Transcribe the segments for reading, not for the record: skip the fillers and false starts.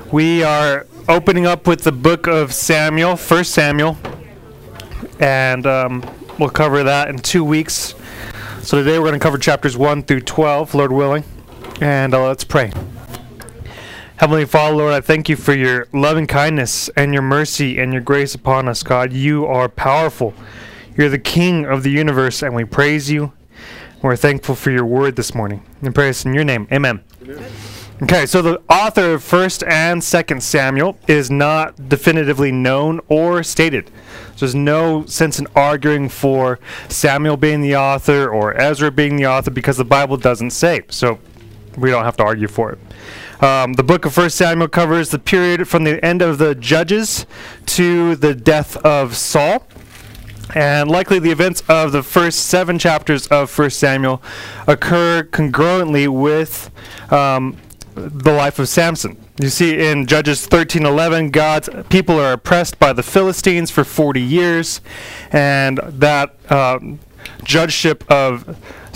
We are opening up with the book of Samuel, 1 Samuel, and we'll cover that in 2 weeks. So today we're going to cover chapters 1 through 12, Lord willing, and let's pray. Heavenly Father, Lord, I thank you for your loving kindness and your mercy and your grace upon us, God. You are powerful. You're the King of the universe, and we praise you. We're thankful for your word this morning. And praise in your name. Amen. Amen. Okay, so the author of 1st and 2nd Samuel is not definitively known or stated. So there's no sense in arguing for Samuel being the author or Ezra being the author because the Bible doesn't say. So we don't have to argue for it. The book of 1 Samuel covers the period from the end of the Judges to the death of Saul. And likely the events of the first 7 chapters of 1 Samuel occur congruently with the life of Samson. You see in Judges 13:11, God's people are oppressed by the Philistines for 40 years, and that judgeship of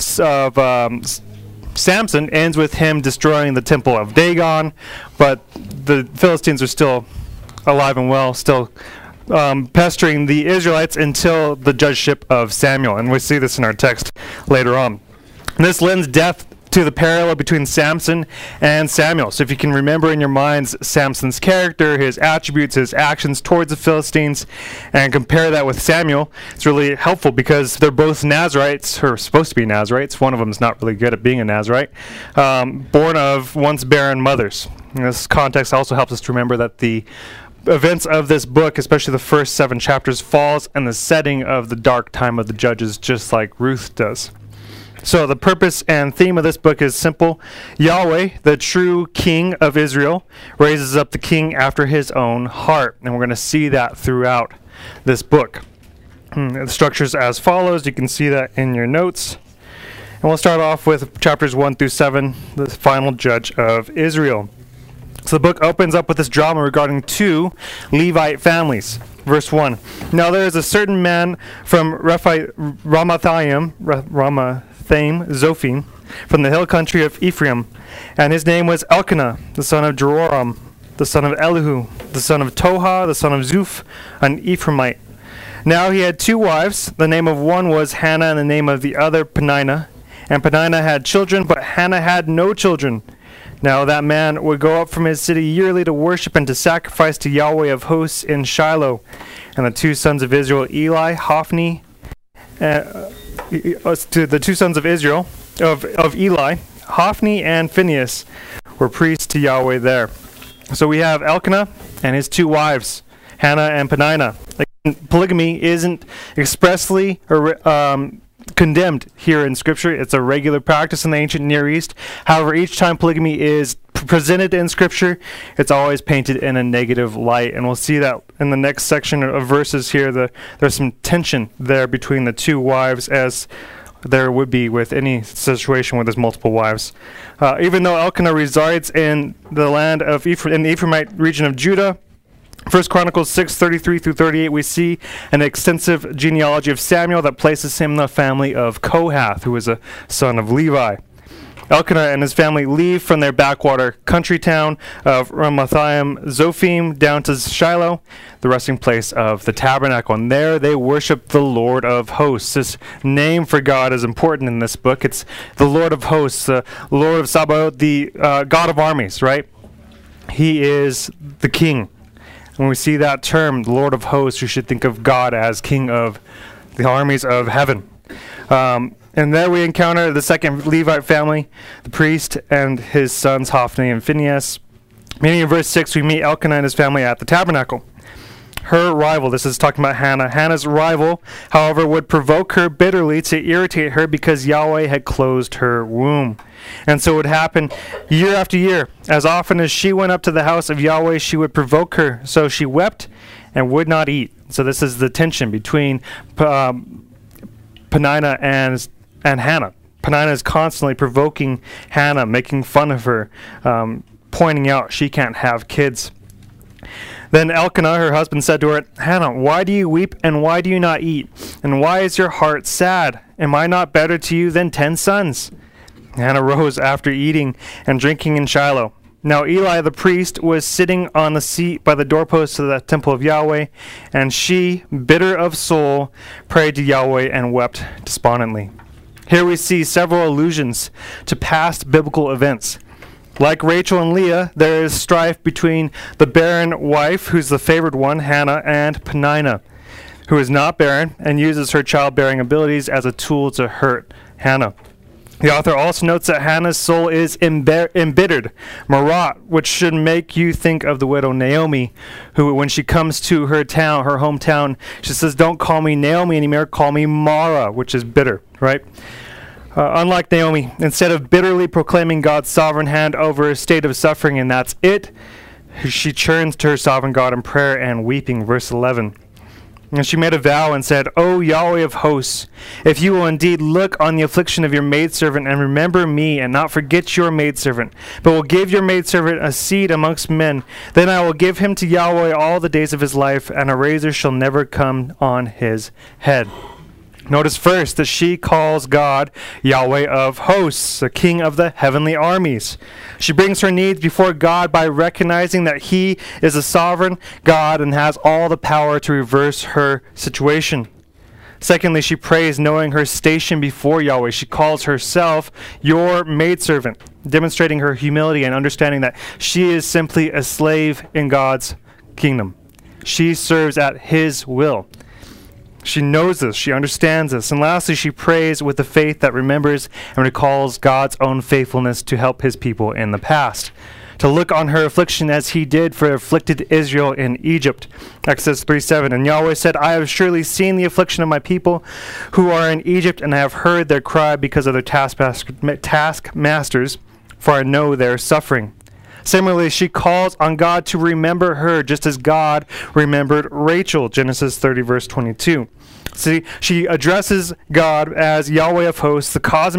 Samson ends with him destroying the temple of Dagon, but the Philistines are still alive and well, still pestering the Israelites until the judgeship of Samuel, and we see this in our text later on. And this lends depth to the parallel between Samson and Samuel. So if you can remember in your minds Samson's character, his attributes, his actions towards the Philistines, and compare that with Samuel, it's really helpful because they're both Nazarites, or supposed to be Nazarites. One of them is not really good at being a Nazarite, born of once barren mothers. In this context also helps us to remember that the events of this book, especially the first 7 chapters, falls in the setting of the dark time of the Judges, just like Ruth does. So the purpose and theme of this book is simple. Yahweh, the true King of Israel, raises up the king after his own heart. And we're going to see that throughout this book. The structure is as follows. You can see that in your notes. And we'll start off with chapters 1 through 7, the final judge of Israel. So the book opens up with this drama regarding 2 Levite families. Verse 1. Now there is a certain man from Ramathaim, Zophim, from the hill country of Ephraim, and his name was Elkanah, the son of Jeroram, the son of Elihu, the son of Toha, the son of Zuph, an Ephraimite. Now he had 2 wives. The name of one was Hannah, and the name of the other Peninnah. And Peninnah had children, but Hannah had no children. Now that man would go up from his city yearly to worship and to sacrifice to Yahweh of hosts in Shiloh. And the 2 sons of Israel, Hophni, to the 2 sons of Israel, of Eli, Hophni and Phinehas, were priests to Yahweh there. So we have Elkanah and his 2 wives, Hannah and Peninnah. Polygamy isn't expressly condemned here in Scripture. It's a regular practice in the ancient Near East. However, each time polygamy is presented in Scripture, it's always painted in a negative light. And we'll see that in the next section of verses here. There's some tension there between the 2 wives, as there would be with any situation where there's multiple wives. Even though Elkanah resides in the land of in the Ephraimite region of Judah, 1 Chronicles 6:33 through 38, we see an extensive genealogy of Samuel that places him in the family of Kohath, who is a son of Levi. Elkanah and his family leave from their backwater country town of Ramathaim Zophim down to Shiloh, the resting place of the tabernacle. And there they worship the Lord of hosts. This name for God is important in this book. It's the Lord of hosts, the Lord of Sabaoth, the God of armies, right? He is the king. When we see that term, the Lord of hosts, you should think of God as king of the armies of heaven. And there we encounter the second Levite family, the priest and his sons Hophni and Phinehas. Meaning in verse 6, we meet Elkanah and his family at the tabernacle. Her rival, this is talking about Hannah. Hannah's rival, however, would provoke her bitterly to irritate her because Yahweh had closed her womb. And so it would happen year after year. As often as she went up to the house of Yahweh, she would provoke her. So she wept and would not eat. So this is the tension between Peninnah and Hannah. Peninnah is constantly provoking Hannah, making fun of her, pointing out she can't have kids. Then Elkanah, her husband, said to her, Hannah, why do you weep and why do you not eat? And why is your heart sad? Am I not better to you than 10 sons? Hannah rose after eating and drinking in Shiloh. Now Eli the priest was sitting on the seat by the doorpost of the temple of Yahweh, and she, bitter of soul, prayed to Yahweh and wept despondently. Here we see several allusions to past biblical events. Like Rachel and Leah, there is strife between the barren wife, who's the favored one, Hannah, and Peninnah, who is not barren and uses her childbearing abilities as a tool to hurt Hannah. The author also notes that Hannah's soul is embittered, marat, which should make you think of the widow Naomi, who, when she comes to her town, her hometown, she says, "Don't call me Naomi anymore, call me Mara," which is bitter, right? Unlike Naomi, instead of bitterly proclaiming God's sovereign hand over a state of suffering, and that's it, she turns to her sovereign God in prayer and weeping, verse 11. And she made a vow and said, "O Yahweh of hosts, if you will indeed look on the affliction of your maidservant and remember me and not forget your maidservant, but will give your maidservant a seed amongst men, then I will give him to Yahweh all the days of his life, and a razor shall never come on his head." Notice first that she calls God Yahweh of hosts, the king of the heavenly armies. She brings her needs before God by recognizing that he is a sovereign God and has all the power to reverse her situation. Secondly, she prays knowing her station before Yahweh. She calls herself your maidservant, demonstrating her humility and understanding that she is simply a slave in God's kingdom. She serves at his will. She knows this. She understands this. And lastly, she prays with the faith that remembers and recalls God's own faithfulness to help his people in the past, to look on her affliction as he did for afflicted Israel in Egypt. Exodus 3:7. And Yahweh said, "I have surely seen the affliction of my people who are in Egypt, and I have heard their cry because of their taskmasters, for I know their suffering." Similarly, she calls on God to remember her, just as God remembered Rachel, Genesis 30, verse 22. See, she addresses God as Yahweh of hosts, the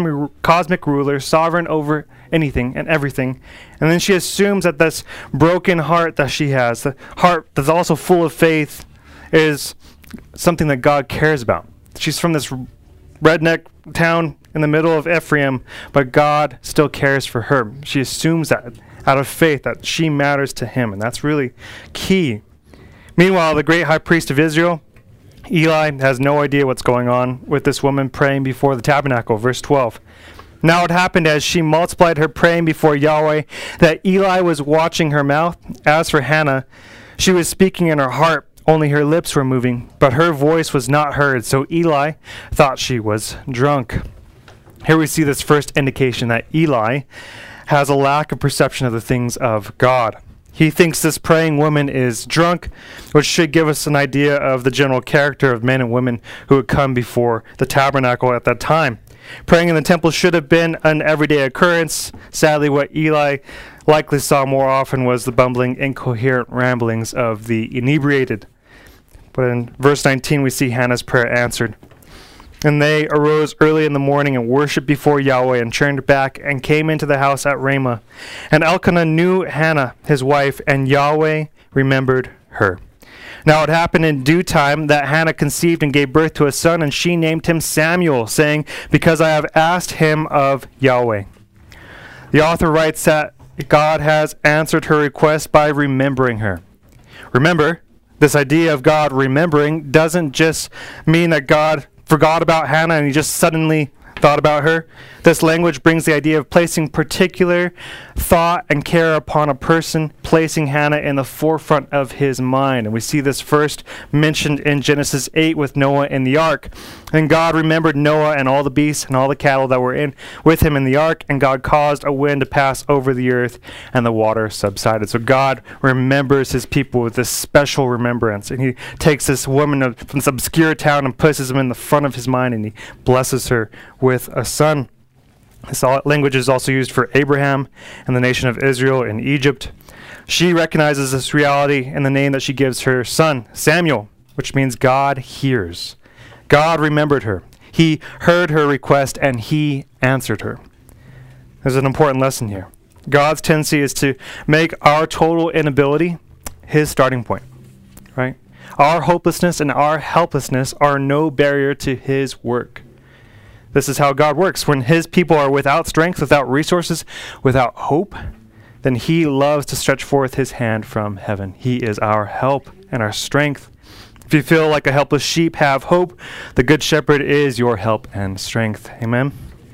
cosmic ruler, sovereign over anything and everything. And then she assumes that this broken heart that she has, the heart that's also full of faith, is something that God cares about. She's from this redneck town in the middle of Ephraim, but God still cares for her. She assumes that out of faith, that she matters to him, and that's really key. Meanwhile, the great high priest of Israel, Eli, has no idea what's going on with this woman praying before the tabernacle. Verse 12. Now it happened as she multiplied her praying before Yahweh that Eli was watching her mouth. As for Hannah, she was speaking in her heart, only her lips were moving, but her voice was not heard, so Eli thought she was drunk. Here we see this first indication that Eli has a lack of perception of the things of God. He thinks this praying woman is drunk, which should give us an idea of the general character of men and women who would come before the tabernacle at that time. Praying in the temple should have been an everyday occurrence. Sadly, what Eli likely saw more often was the bumbling, incoherent ramblings of the inebriated. But in verse 19, we see Hannah's prayer answered. And they arose early in the morning and worshipped before Yahweh and turned back and came into the house at Ramah. And Elkanah knew Hannah, his wife, and Yahweh remembered her. Now it happened in due time that Hannah conceived and gave birth to a son, and she named him Samuel, saying, "Because I have asked him of Yahweh." The author writes that God has answered her request by remembering her. Remember, this idea of God remembering doesn't just mean that God forgot about Hannah and he just suddenly thought about her. This language brings the idea of placing particular thought and care upon a person, placing Hannah in the forefront of his mind. And we see this first mentioned in Genesis 8 with Noah in the ark. And God remembered Noah and all the beasts and all the cattle that were in with him in the ark, and God caused a wind to pass over the earth, and the water subsided. So God remembers his people with this special remembrance. And he takes this woman from this obscure town and places him in the front of his mind, and he blesses her with a son. This language is also used for Abraham and the nation of Israel in Egypt. She recognizes this reality in the name that she gives her son, Samuel, which means God hears. God remembered her. He heard her request and he answered her. There's an important lesson here. God's tendency is to make our total inability his starting point, right? Our hopelessness and our helplessness are no barrier to his work. This is how God works. When his people are without strength, without resources, without hope, then he loves to stretch forth his hand from heaven. He is our help and our strength. If you feel like a helpless sheep, have hope. The good shepherd is your help and strength. Amen.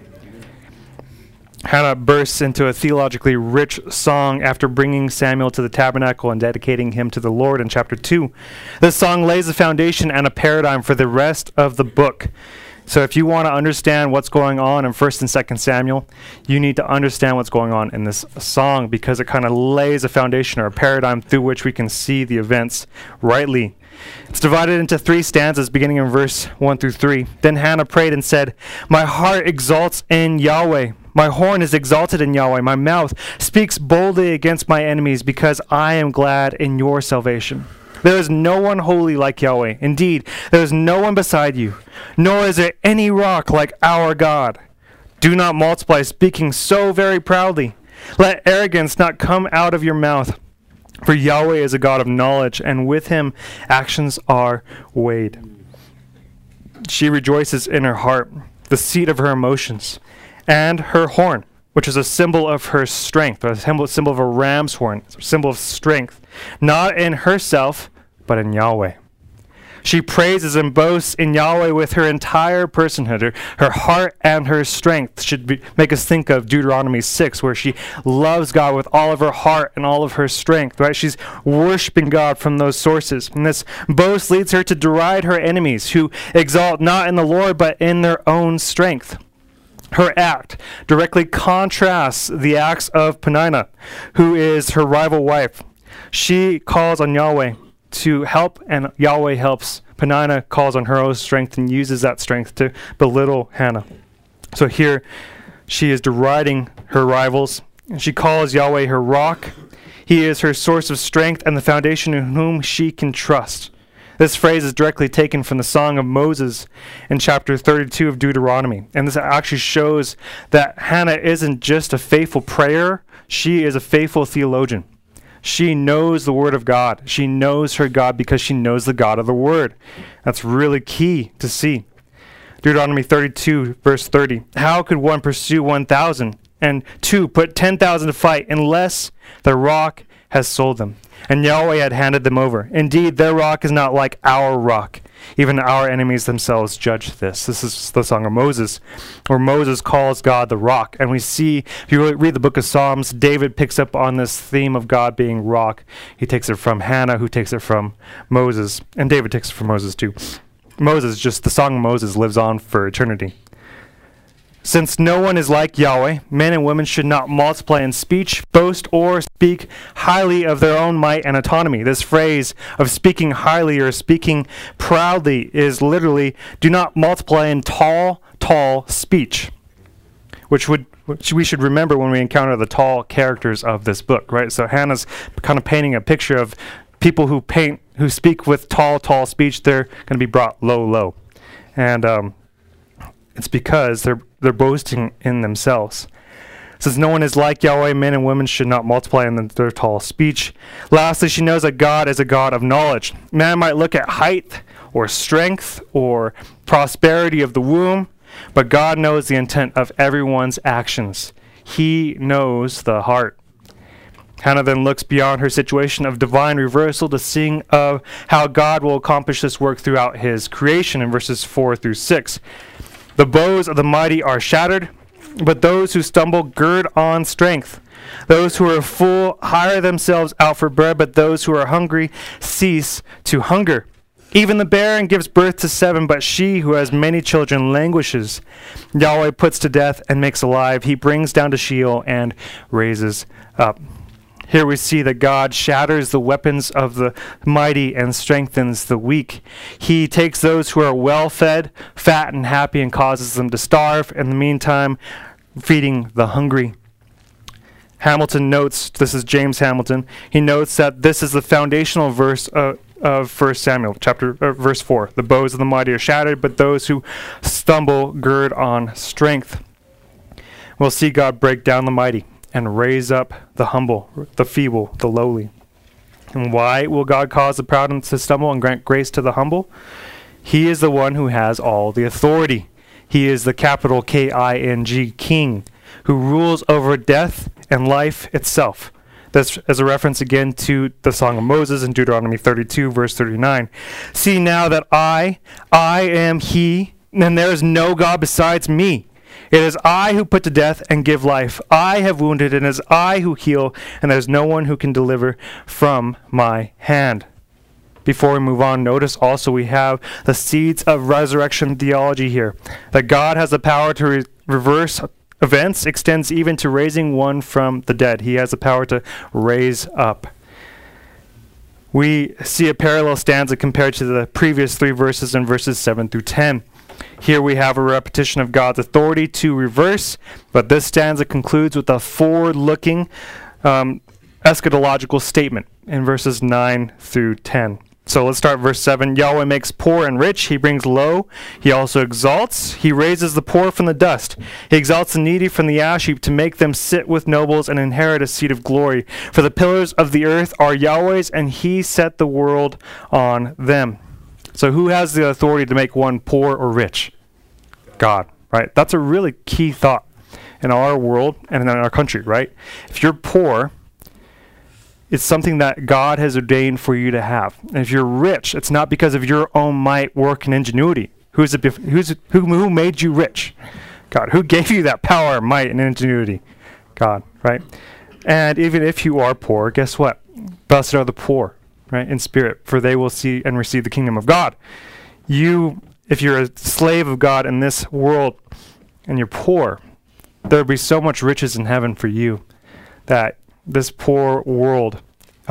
Hannah bursts into a theologically rich song after bringing Samuel to the tabernacle and dedicating him to the Lord in chapter 2. This song lays a foundation and a paradigm for the rest of the book. So if you want to understand what's going on in 1st and 2nd Samuel, you need to understand what's going on in this song, because it kind of lays a foundation or a paradigm through which we can see the events rightly. It's divided into 3 stanzas beginning in verse 1 through 3. Then Hannah prayed and said, "My heart exalts in Yahweh. My horn is exalted in Yahweh. My mouth speaks boldly against my enemies, because I am glad in your salvation. There is no one holy like Yahweh. Indeed, there is no one beside you, nor is there any rock like our God. Do not multiply speaking so very proudly. Let arrogance not come out of your mouth. For Yahweh is a God of knowledge, and with him actions are weighed." She rejoices in her heart, the seat of her emotions, and her horn, which is a symbol of her strength, a symbol of a ram's horn, a symbol of strength, not in herself, but in Yahweh. She praises and boasts in Yahweh with her entire personhood. Her heart and her strength should make us think of Deuteronomy 6, where she loves God with all of her heart and all of her strength, right? She's worshiping God from those sources. And this boast leads her to deride her enemies, who exalt not in the Lord, but in their own strength. Her act directly contrasts the acts of Peninnah, who is her rival wife. She calls on Yahweh to help, and Yahweh helps. Peninnah calls on her own strength and uses that strength to belittle Hannah. So here she is deriding her rivals. She calls Yahweh her rock. He is her source of strength and the foundation in whom she can trust. This phrase is directly taken from the Song of Moses in chapter 32 of Deuteronomy. And this actually shows that Hannah isn't just a faithful prayer, she is a faithful theologian. She knows the Word of God. She knows her God because she knows the God of the Word. That's really key to see. Deuteronomy 32, verse 30. How could one pursue 1,000 and 2 put 10,000 to fight unless the rock has sold them? And Yahweh had handed them over. Indeed, their rock is not like our rock. Even our enemies themselves judge this. This is the Song of Moses, where Moses calls God the rock. And we see, if you read the book of Psalms, David picks up on this theme of God being rock. He takes it from Hannah, who takes it from Moses. And David takes it from Moses too. The Song of Moses lives on for eternity. Since no one is like Yahweh, men and women should not multiply in speech, boast, or speak highly of their own might and autonomy. This phrase of speaking highly or speaking proudly is literally, do not multiply in tall speech, which we should remember when we encounter the tall characters of this book, right? So Hannah's kind of painting a picture of people who speak with tall speech. They're going to be brought low. And it's because they're boasting in themselves. Since no one is like Yahweh, men and women should not multiply in their tall speech. Lastly, she knows that God is a God of knowledge. Man might look at height or strength or prosperity of the womb, but God knows the intent of everyone's actions. He knows the heart. Hannah then looks beyond her situation of divine reversal to sing of how God will accomplish this work throughout his creation in verses 4 through 6. The bows of the mighty are shattered, but those who stumble gird on strength. Those who are full hire themselves out for bread, but those who are hungry cease to hunger. Even the barren gives birth to 7, but she who has many children languishes. Yahweh puts to death and makes alive. He brings down to Sheol and raises up. Here we see that God shatters the weapons of the mighty and strengthens the weak. He takes those who are well-fed, fat, and happy and causes them to starve, in the meantime, feeding the hungry. Hamilton notes, this is James Hamilton, he notes that this is the foundational verse of 1 Samuel, verse 4. The bows of the mighty are shattered, but those who stumble gird on strength. We'll see God break down the mighty and raise up the humble, the feeble, the lowly. And why will God cause the proud to stumble and grant grace to the humble? He is the one who has all the authority. He is the capital King, who rules over death and life itself. This is a reference again to the Song of Moses in Deuteronomy 32, verse 39. See now that I am he, and there is no God besides me. It is I who put to death and give life. I have wounded, and it is I who heal, and there is no one who can deliver from my hand. Before we move on, notice also we have the seeds of resurrection theology here. That God has the power to reverse events extends even to raising one from the dead. He has the power to raise up. We see a parallel stanza compared to the previous 3 verses in verses 7 through 10. Here we have a repetition of God's authority to reverse, but this stanza concludes with a forward-looking eschatological statement in verses 9 through 10. So let's start verse 7. Yahweh makes poor and rich. He brings low. He also exalts. He raises the poor from the dust. He exalts the needy from the ash heap to make them sit with nobles and inherit a seat of glory. For the pillars of the earth are Yahweh's, and he set the world on them. So who has the authority to make one poor or rich? God, right? That's a really key thought in our world and in our country, right? If you're poor, it's something that God has ordained for you to have. And if you're rich, it's not because of your own might, work, and ingenuity. Who made you rich? God. Who gave you that power, might, and ingenuity? God, right? And even if you are poor, guess what? Blessed are the poor, right, in spirit, for they will see and receive the kingdom of God. If you're a slave of God in this world and you're poor, there will be so much riches in heaven for you that this poor world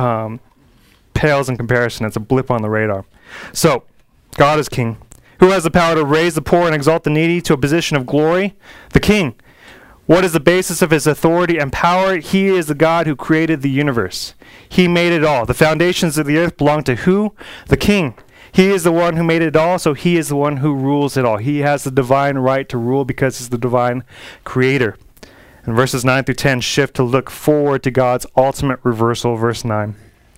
pales in comparison. It's a blip on the radar. So, God is king. Who has the power to raise the poor and exalt the needy to a position of glory? The king. What is the basis of his authority and power? He is the God who created the universe. He made it all. The foundations of the earth belong to who? The king. He is the one who made it all, so he is the one who rules it all. He has the divine right to rule because he's the divine creator. And verses 9 through 10 shift to look forward to God's ultimate reversal. Verse 9.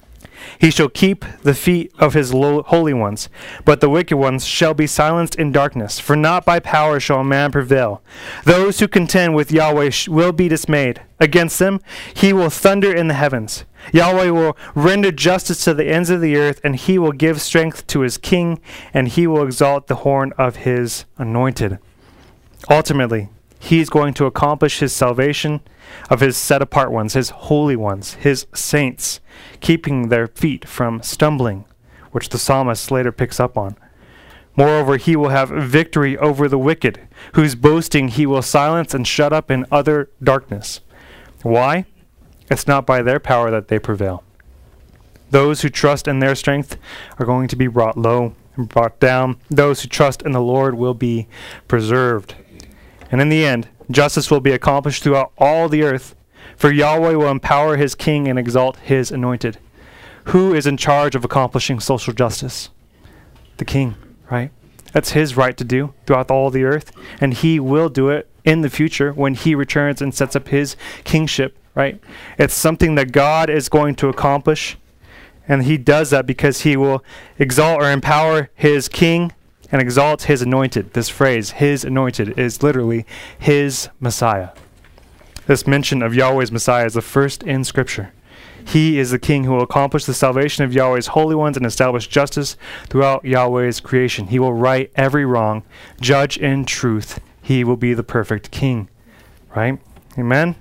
He shall keep the feet of his holy ones, but the wicked ones shall be silenced in darkness, for not by power shall a man prevail. Those who contend with Yahweh will be dismayed. Against them he will thunder in the heavens. Yahweh will render justice to the ends of the earth, and he will give strength to his king, and he will exalt the horn of his anointed. Ultimately, he's going to accomplish his salvation of his set-apart ones, his holy ones, his saints, keeping their feet from stumbling, which the psalmist later picks up on. Moreover, he will have victory over the wicked, whose boasting he will silence and shut up in utter darkness. Why? It's not by their power that they prevail. Those who trust in their strength are going to be brought low and brought down. Those who trust in the Lord will be preserved. And in the end, justice will be accomplished throughout all the earth, for Yahweh will empower his king and exalt his anointed. Who is in charge of accomplishing social justice? The king, right? That's his right to do throughout all the earth, and he will do it in the future when he returns and sets up his kingship, right? It's something that God is going to accomplish, and he does that because he will exalt or empower his king and exalt his anointed. This phrase, his anointed, is literally his Messiah. This mention of Yahweh's Messiah is the first in Scripture. He is the king who will accomplish the salvation of Yahweh's holy ones and establish justice throughout Yahweh's creation. He will right every wrong, judge in truth. He will be the perfect king. Right? Amen?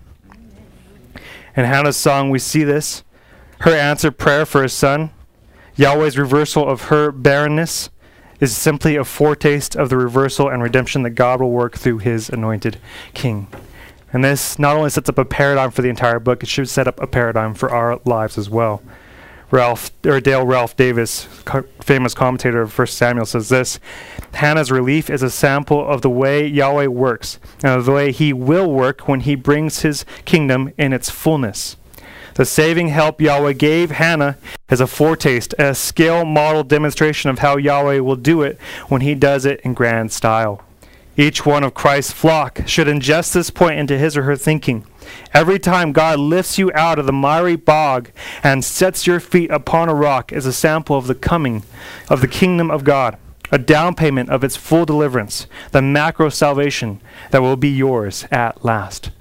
In Hannah's song, we see this. Her answered prayer for a son, Yahweh's reversal of her barrenness, is simply a foretaste of the reversal and redemption that God will work through his anointed king. And this not only sets up a paradigm for the entire book, it should set up a paradigm for our lives as well. Dale Ralph Davis, famous commentator of 1 Samuel, says this: Hannah's relief is a sample of the way Yahweh works, and of the way he will work when he brings his kingdom in its fullness. The saving help Yahweh gave Hannah is a foretaste, a scale model demonstration of how Yahweh will do it when he does it in grand style. Each one of Christ's flock should ingest this point into his or her thinking. Every time God lifts you out of the miry bog and sets your feet upon a rock is a sample of the coming of the kingdom of God, a down payment of its full deliverance, the macro salvation that will be yours at last.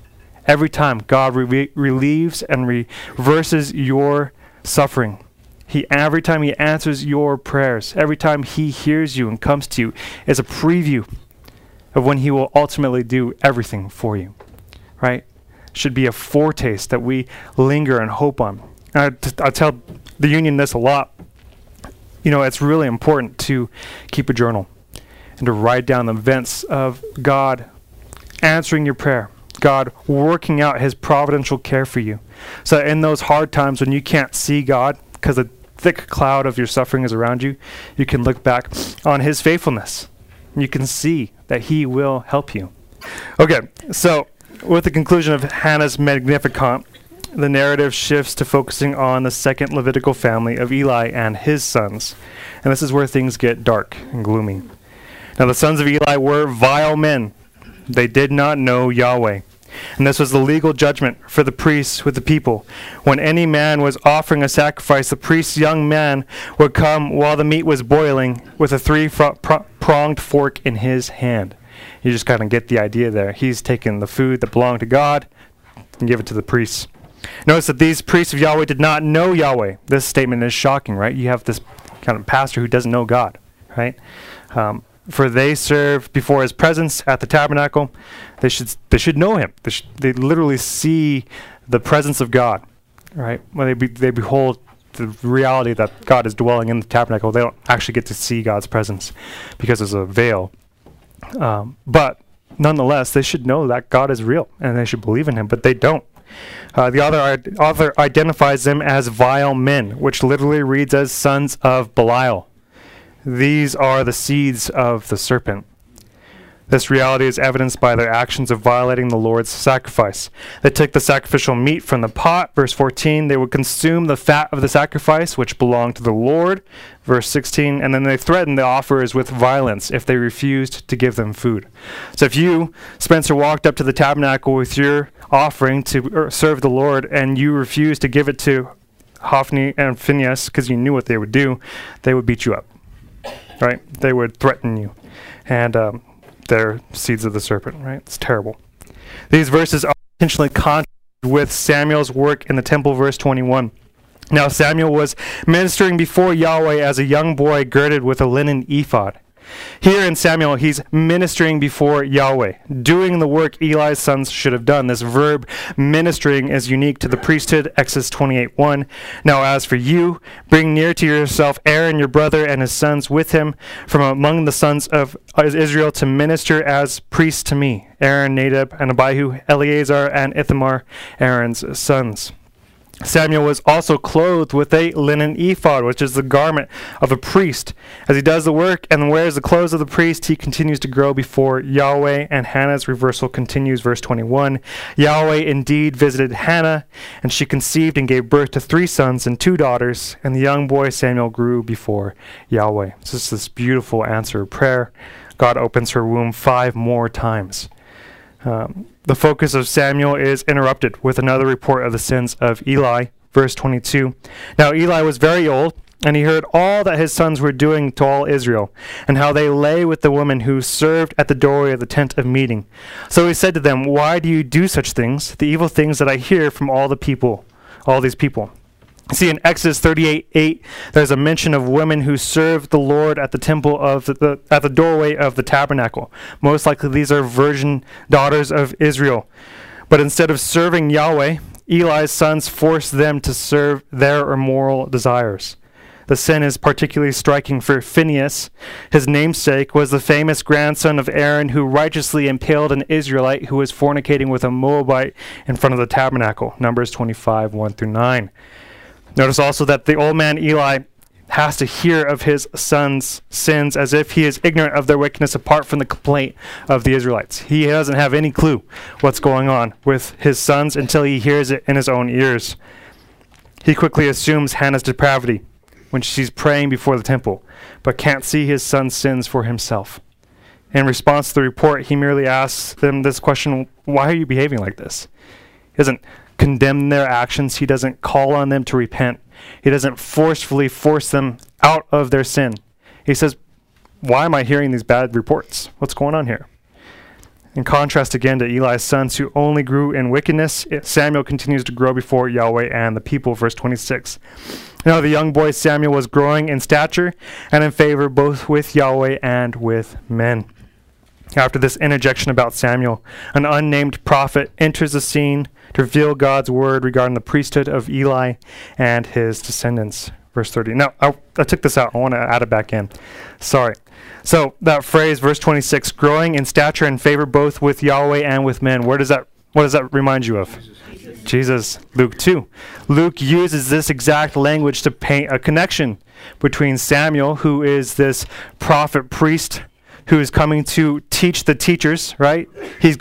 Every time God relieves and reverses your suffering. Every time he answers your prayers, every time he hears you and comes to you, is a preview of when he will ultimately do everything for you, right? Should be a foretaste that we linger and hope on. I tell the union this a lot. It's really important to keep a journal and to write down the events of God answering your prayer, God working out his providential care for you. So in those hard times when you can't see God because a thick cloud of your suffering is around you, you can look back on his faithfulness. You can see that he will help you. Okay, so with the conclusion of Hannah's Magnificat, the narrative shifts to focusing on the second Levitical family of Eli and his sons. And this is where things get dark and gloomy. Now the sons of Eli were vile men. They did not know Yahweh. And this was the legal judgment for the priests with the people. When any man was offering a sacrifice, the priest's young man would come while the meat was boiling with a three-pronged fork in his hand. You just kind of get the idea there. He's taken the food that belonged to God and give it to the priests. Notice that these priests of Yahweh did not know Yahweh. This statement is shocking, right? You have this kind of pastor who doesn't know God, right? For they serve before his presence at the tabernacle. They should know him. They literally see the presence of God, right? When they behold the reality that God is dwelling in the tabernacle, they don't actually get to see God's presence because there's a veil. But nonetheless, they should know that God is real and they should believe in him, but they don't. The author identifies them as vile men, which literally reads as sons of Belial. These are the seeds of the serpent. This reality is evidenced by their actions of violating the Lord's sacrifice. They took the sacrificial meat from the pot, verse 14. They would consume the fat of the sacrifice, which belonged to the Lord, verse 16. And then they threatened the offerers with violence if they refused to give them food. So if you, Spencer, walked up to the tabernacle with your offering to serve the Lord and you refused to give it to Hophni and Phinehas because you knew what they would do, they would beat you up, right? They would threaten you. And they're seeds of the serpent, right? It's terrible. These verses are intentionally contrasted with Samuel's work in the temple, verse 21. Now Samuel was ministering before Yahweh as a young boy girded with a linen ephod. Here in Samuel, he's ministering before Yahweh, doing the work Eli's sons should have done. This verb, ministering, is unique to the priesthood, Exodus 28:1. Now as for you, bring near to yourself Aaron your brother and his sons with him from among the sons of Israel to minister as priests to me. Aaron, Nadab, and Abihu, Eleazar, and Ithamar, Aaron's sons. Samuel was also clothed with a linen ephod, which is the garment of a priest. As he does the work and wears the clothes of the priest, he continues to grow before Yahweh, and Hannah's reversal continues, verse 21. Yahweh indeed visited Hannah, and she conceived and gave birth to 3 sons and 2 daughters, and the young boy Samuel grew before Yahweh. So this is this beautiful answer of prayer. God opens her womb 5 more times. The focus of Samuel is interrupted with another report of the sins of Eli, verse 22. Now Eli was very old, and he heard all that his sons were doing to all Israel, and how they lay with the woman who served at the doorway of the tent of meeting. So he said to them, "Why do you do such things, the evil things that I hear from all these people?" See, in Exodus 38:8, there's a mention of women who served the Lord at the temple at the doorway of the tabernacle. Most likely these are virgin daughters of Israel. But instead of serving Yahweh, Eli's sons forced them to serve their immoral desires. The sin is particularly striking for Phinehas. His namesake was the famous grandson of Aaron who righteously impaled an Israelite who was fornicating with a Moabite in front of the tabernacle. Numbers 25:1-9. Notice also that the old man Eli has to hear of his son's sins as if he is ignorant of their wickedness apart from the complaint of the Israelites. He doesn't have any clue what's going on with his sons until he hears it in his own ears. He quickly assumes Hannah's depravity when she's praying before the temple, but can't see his son's sins for himself. In response to the report, he merely asks them this question: why are you behaving like this? He doesn't condemn their actions. He doesn't call on them to repent. He doesn't forcefully force them out of their sin. He says, why am I hearing these bad reports? What's going on here? In contrast again to Eli's sons who only grew in wickedness, Samuel continues to grow before Yahweh and the people. Verse 26. Now the young boy Samuel was growing in stature and in favor both with Yahweh and with men. After this interjection about Samuel, an unnamed prophet enters the scene to reveal God's word regarding the priesthood of Eli and his descendants. Verse 30. Now, I took this out. I want to add it back in. Sorry. So that phrase, verse 26, growing in stature and favor both with Yahweh and with men. What does that remind you of? Jesus. Luke 2. Luke uses this exact language to paint a connection between Samuel, who is this prophet priest who is coming to teach the teachers, right?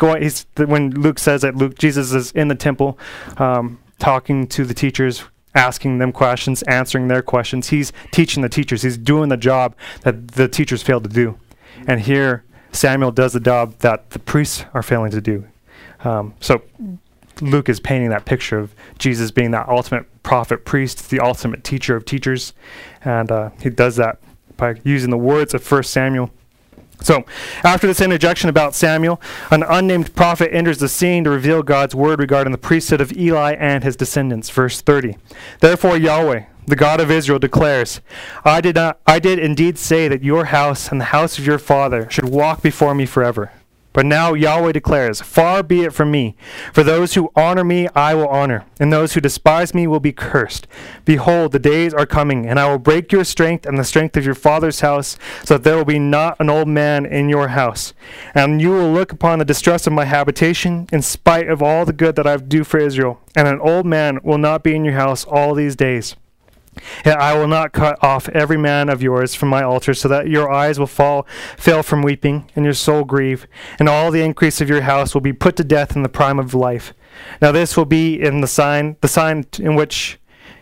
When Luke says that Jesus is in the temple talking to the teachers, asking them questions, answering their questions. He's teaching the teachers. He's doing the job that the teachers failed to do. And here, Samuel does the job that the priests are failing to do. So Luke is painting that picture of Jesus being that ultimate prophet priest, the ultimate teacher of teachers. And he does that by using the words of 1 Samuel. So, after this interjection about Samuel, an unnamed prophet enters the scene to reveal God's word regarding the priesthood of Eli and his descendants. Verse 30. Therefore Yahweh, the God of Israel, declares, I did indeed say that your house and the house of your father should walk before me forever. But now Yahweh declares, far be it from me. For those who honor me I will honor, and those who despise me will be cursed. Behold, the days are coming, and I will break your strength and the strength of your father's house, so that there will be not an old man in your house. And you will look upon the distress of my habitation, in spite of all the good that I do for Israel. And an old man will not be in your house all these days. Yet I will not cut off every man of yours from my altar, so that your eyes will fail from weeping, and your soul grieve, and all the increase of your house will be put to death in the prime of life. Now this will be in the sign in which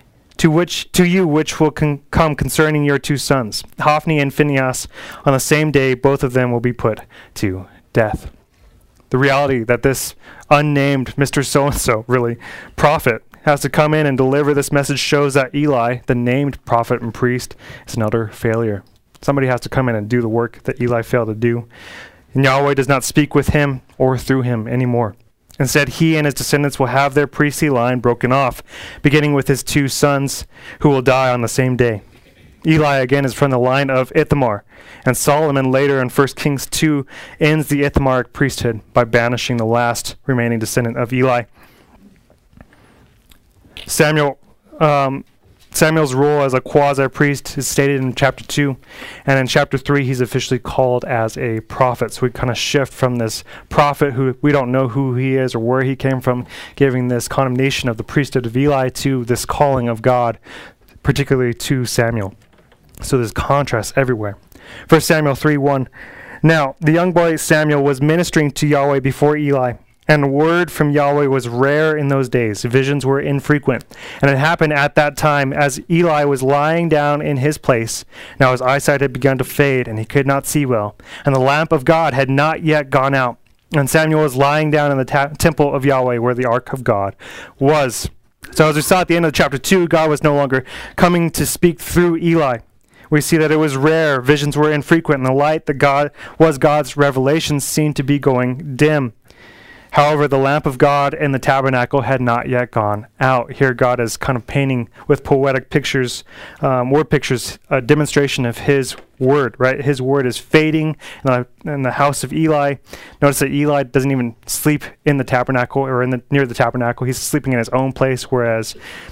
will come concerning your two sons, Hophni and Phinehas. On the same day, both of them will be put to death. The reality that this unnamed Mr. So-and-so, really, prophet, has to come in and deliver this message shows that Eli, the named prophet and priest, is an utter failure. Somebody has to come in and do the work that Eli failed to do. And Yahweh does not speak with him or through him anymore. Instead, he and his descendants will have their priestly line broken off, beginning with his two sons, who will die on the same day. Eli, again, is from the line of Ithamar, and Solomon later in 1 Kings 2 ends the Ithamaric priesthood by banishing the last remaining descendant of Eli. Samuel's role as a quasi-priest is stated in chapter 2, and in chapter 3 he's officially called as a prophet. So we kind of shift from this prophet who we don't know who he is or where he came from, giving this condemnation of the priesthood of Eli, to this calling of God, particularly to Samuel. So there's contrast everywhere. 1 Samuel 3:1. Now the young boy Samuel was ministering to Yahweh before Eli, and word from Yahweh was rare in those days. Visions were infrequent. And it happened at that time as Eli was lying down in his place. Now his eyesight had begun to fade, and he could not see well. And the lamp of God had not yet gone out. And Samuel was lying down in the temple of Yahweh, where the ark of God was. So as we saw at the end of chapter 2, God was no longer coming to speak through Eli. We see that it was rare, visions were infrequent, and the light that was God's revelation seemed to be going dim. However, the lamp of God in the tabernacle had not yet gone out. Here God is kind of painting with poetic pictures, word pictures, a demonstration of his word, right? His word is fading in the house of Eli. Notice that Eli doesn't even sleep in the tabernacle or near the tabernacle. He's sleeping in his own place, whereas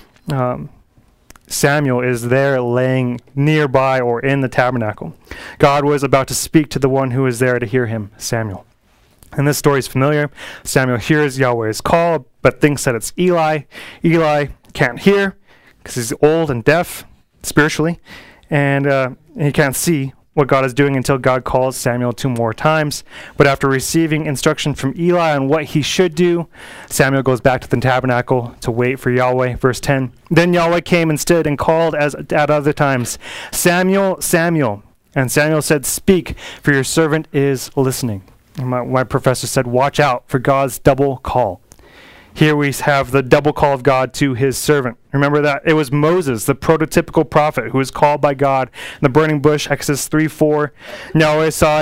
Samuel is there laying nearby or in the tabernacle. God was about to speak to the one who is there to hear him, Samuel. And this story is familiar. Samuel hears Yahweh's call, but thinks that it's Eli. Eli can't hear because he's old and deaf spiritually, and he can't see what God is doing until God calls Samuel 2 more times. But after receiving instruction from Eli on what he should do, Samuel goes back to the tabernacle to wait for Yahweh. Verse 10, Then Yahweh came and stood and called as at other times, Samuel, Samuel. And Samuel said, Speak, for your servant is listening. My professor said, watch out for God's double call. Here we have the double call of God to his servant. Remember that it was Moses, the prototypical prophet, who was called by God in the burning bush, Exodus 3:4. Yahweh saw in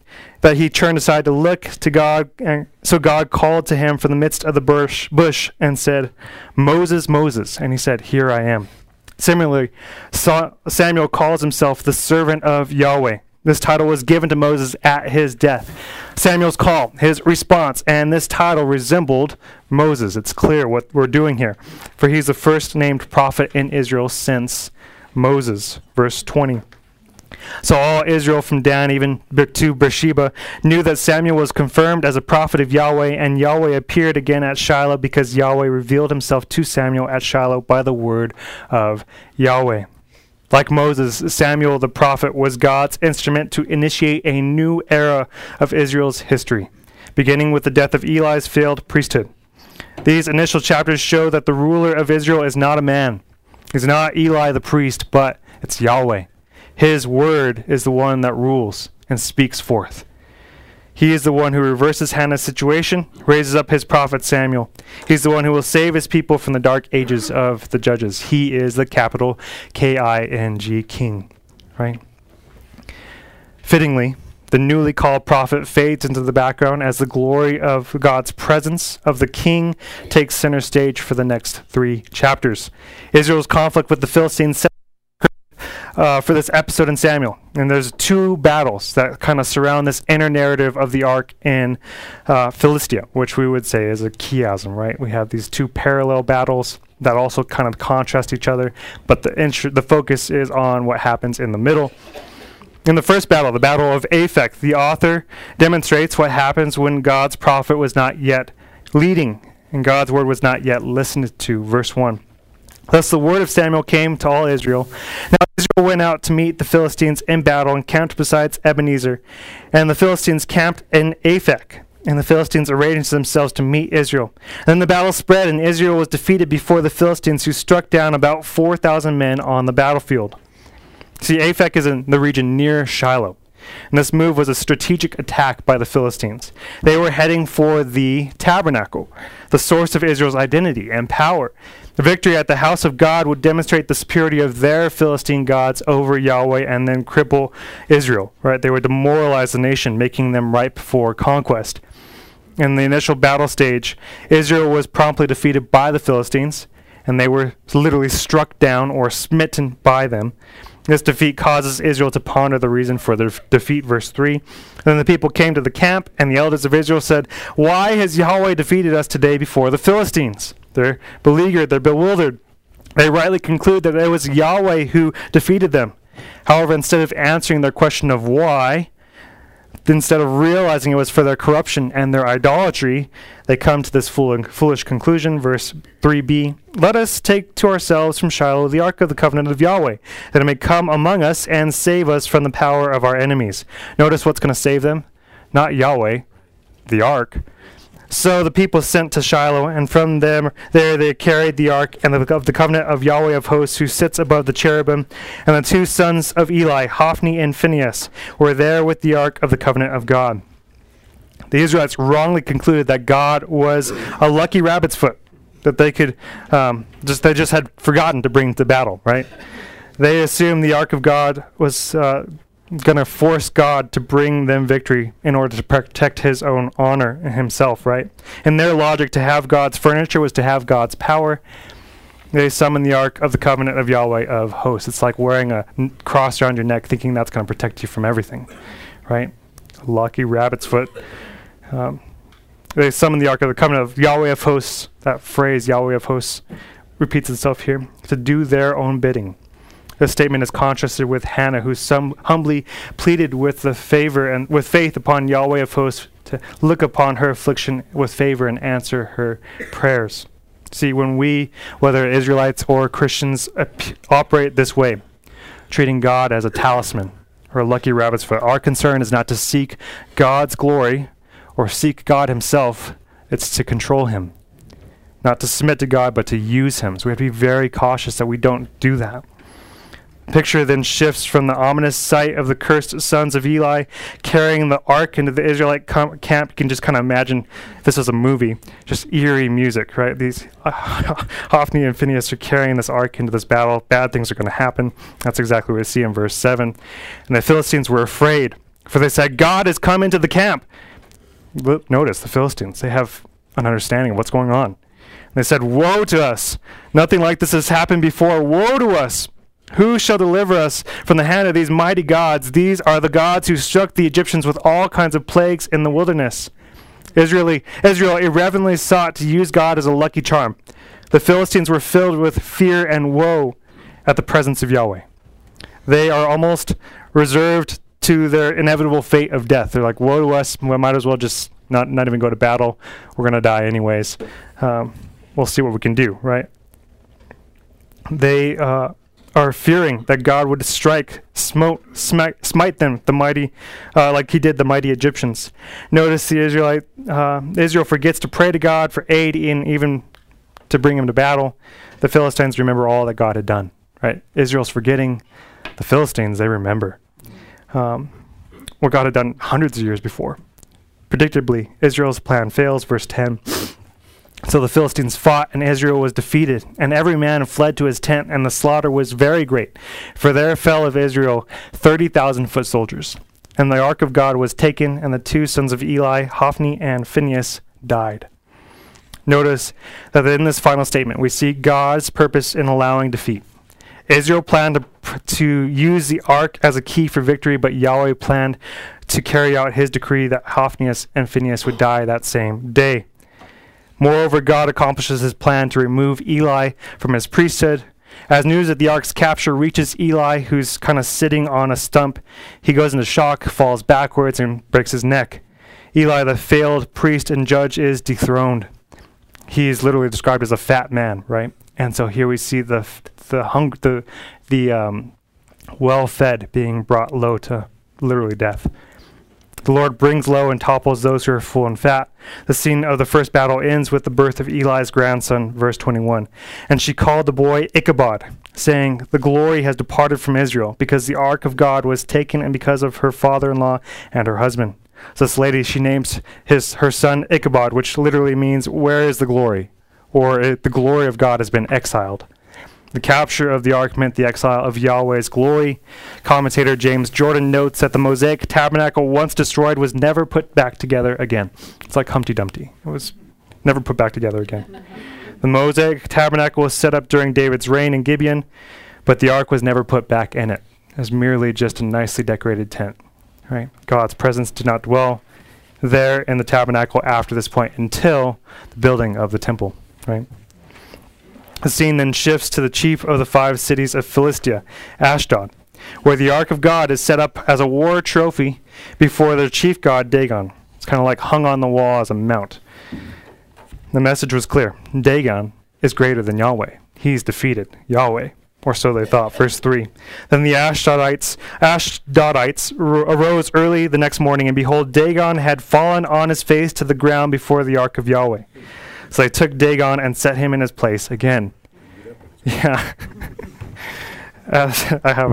that he turned aside to look to God, and so God called to him from the midst of the bush and said, "Moses, Moses." And he said, "Here I am." Similarly, Samuel calls himself the servant of Yahweh. This title was given to Moses at his death. Samuel's call, his response, and this title resembled Moses. It's clear what we're doing here, for he's the first named prophet in Israel since Moses. Verse 20. So all Israel from Dan even to Beersheba knew that Samuel was confirmed as a prophet of Yahweh, and Yahweh appeared again at Shiloh because Yahweh revealed himself to Samuel at Shiloh by the word of Yahweh. Like Moses, Samuel the prophet was God's instrument to initiate a new era of Israel's history, beginning with the death of Eli's failed priesthood. These initial chapters show that the ruler of Israel is not a man. He's not Eli the priest, but it's Yahweh. His word is the one that rules and speaks forth. He is the one who reverses Hannah's situation, raises up his prophet Samuel. He's the one who will save his people from the dark ages of the judges. He is the capital King, King, right? Fittingly, the newly called prophet fades into the background as the glory of God's presence of the king takes center stage for the next 3 chapters. Israel's conflict with the Philistines for this episode in Samuel. And there's 2 battles that kind of surround this inner narrative of the ark in Philistia, which we would say is a chiasm, right? We have these 2 parallel battles that also kind of contrast each other, but the focus is on what happens in the middle. In the first battle, the Battle of Aphek, the author demonstrates what happens when God's prophet was not yet leading and God's word was not yet listened to. Verse 1. Thus the word of Samuel came to all Israel. Now Israel went out to meet the Philistines in battle and camped beside Ebenezer. And the Philistines camped in Aphek. And the Philistines arranged themselves to meet Israel. And then the battle spread, and Israel was defeated before the Philistines, who struck down about 4,000 men on the battlefield. See, Aphek is in the region near Shiloh. And this move was a strategic attack by the Philistines. They were heading for the tabernacle, the source of Israel's identity and power. The victory at the house of God would demonstrate the superiority of their Philistine gods over Yahweh and then cripple Israel, right? They would demoralize the nation, making them ripe for conquest. In the initial battle stage, Israel was promptly defeated by the Philistines, and they were literally struck down or smitten by them. This defeat causes Israel to ponder the reason for their defeat, verse 3. Then the people came to the camp, and the elders of Israel said, "Why has Yahweh defeated us today before the Philistines?" They're beleaguered, they're bewildered. They rightly conclude that it was Yahweh who defeated them. However, instead of answering their question of why, instead of realizing it was for their corruption and their idolatry, they come to this foolish conclusion. Verse 3b, "Let us take to ourselves from Shiloh the ark of the covenant of Yahweh, that it may come among us and save us from the power of our enemies." Notice what's going to save them? Not Yahweh, the ark. So the people sent to Shiloh, and from there they carried the ark and of the covenant of Yahweh of hosts, who sits above the cherubim. And the 2 sons of Eli, Hophni and Phinehas, were there with the ark of the covenant of God. The Israelites wrongly concluded that God was a lucky rabbit's foot, that they could they just had forgotten to bring to battle, right? They assumed the ark of God was going to force God to bring them victory in order to protect his own honor and himself, right? In their logic, to have God's furniture was to have God's power. They summoned the ark of the covenant of Yahweh of hosts. It's like wearing a cross around your neck thinking that's going to protect you from everything, right? Lucky rabbit's foot. They summoned the ark of the covenant of Yahweh of hosts. That phrase, Yahweh of hosts, repeats itself here, to do their own bidding. This statement is contrasted with Hannah, who humbly pleaded with the favor and with faith upon Yahweh of hosts to look upon her affliction with favor and answer her prayers. See, when we, whether Israelites or Christians, operate this way, treating God as a talisman or a lucky rabbit's foot, our concern is not to seek God's glory or seek God himself. It's to control him. Not to submit to God, but to use him. So we have to be very cautious that we don't do that. Picture then shifts from the ominous sight of the cursed sons of Eli carrying the ark into the Israelite camp. You can just kind of imagine if this was a movie, just eerie music, right? These Hophni and Phinehas are carrying this ark into this battle. Bad things are going to happen. That's exactly what we see in verse 7. And the Philistines were afraid, For they said, God has come into the camp. Notice the Philistines, they have an understanding of what's going on. They said, woe to us! Nothing like this has happened before. Woe to us! Who shall deliver us from the hand of these mighty gods? These are the gods who struck the Egyptians with all kinds of plagues in the wilderness. Israel irreverently sought to use God as a lucky charm. The Philistines were filled with fear and woe at the presence of Yahweh. They are almost reserved to their inevitable fate of death. They're like, woe to us, we might as well just not even go to battle. We're going to die anyways. We'll see what we can do, right? They are fearing that God would smite them, the mighty, like he did the mighty Egyptians. Notice Israel forgets to pray to God for aid in even to bring him to battle. The Philistines remember all that God had done, right? Israel's forgetting. The Philistines, they remember what God had done hundreds of years before. Predictably, Israel's plan fails, verse 10. So the Philistines fought, and Israel was defeated, and every man fled to his tent, and the slaughter was very great. For there fell of Israel 30,000 foot soldiers. And the ark of God was taken, and the two sons of Eli, Hophni and Phinehas, died. Notice that in this final statement, we see God's purpose in allowing defeat. Israel planned to use the ark as a key for victory, but Yahweh planned to carry out his decree that Hophni and Phinehas would die that same day. Moreover, God accomplishes his plan to remove Eli from his priesthood. As news of the ark's capture reaches Eli, who's kind of sitting on a stump, he goes into shock, falls backwards, and breaks his neck. Eli, the failed priest and judge, is dethroned. He is literally described as a fat man, right? And so here we see the well-fed being brought low to literally death. The Lord brings low and topples those who are full and fat. The scene of the first battle ends with the birth of Eli's grandson, verse 21. And she called the boy Ichabod, saying, the glory has departed from Israel, because the ark of God was taken, and because of her father-in-law and her husband. So this lady, she names her son Ichabod, which literally means, where is the glory? Or the glory of God has been exiled. The capture of the ark meant the exile of Yahweh's glory. Commentator James Jordan notes that the Mosaic tabernacle, once destroyed, was never put back together again. It's like Humpty Dumpty. It was never put back together again. The Mosaic tabernacle was set up during David's reign in Gibeon, but the ark was never put back in it. It was merely just a nicely decorated tent. Right? God's presence did not dwell there in the tabernacle after this point until the building of the temple. Right? The scene then shifts to the chief of the 5 cities of Philistia, Ashdod, where the ark of God is set up as a war trophy before their chief god Dagon. It's kind of like hung on the wall as a mount. The message was clear. Dagon is greater than Yahweh. He's defeated Yahweh, or so they thought. Verse 3. Then the Ashdodites arose early the next morning, and behold, Dagon had fallen on his face to the ground before the ark of Yahweh. So they took Dagon and set him in his place again. Yeah. As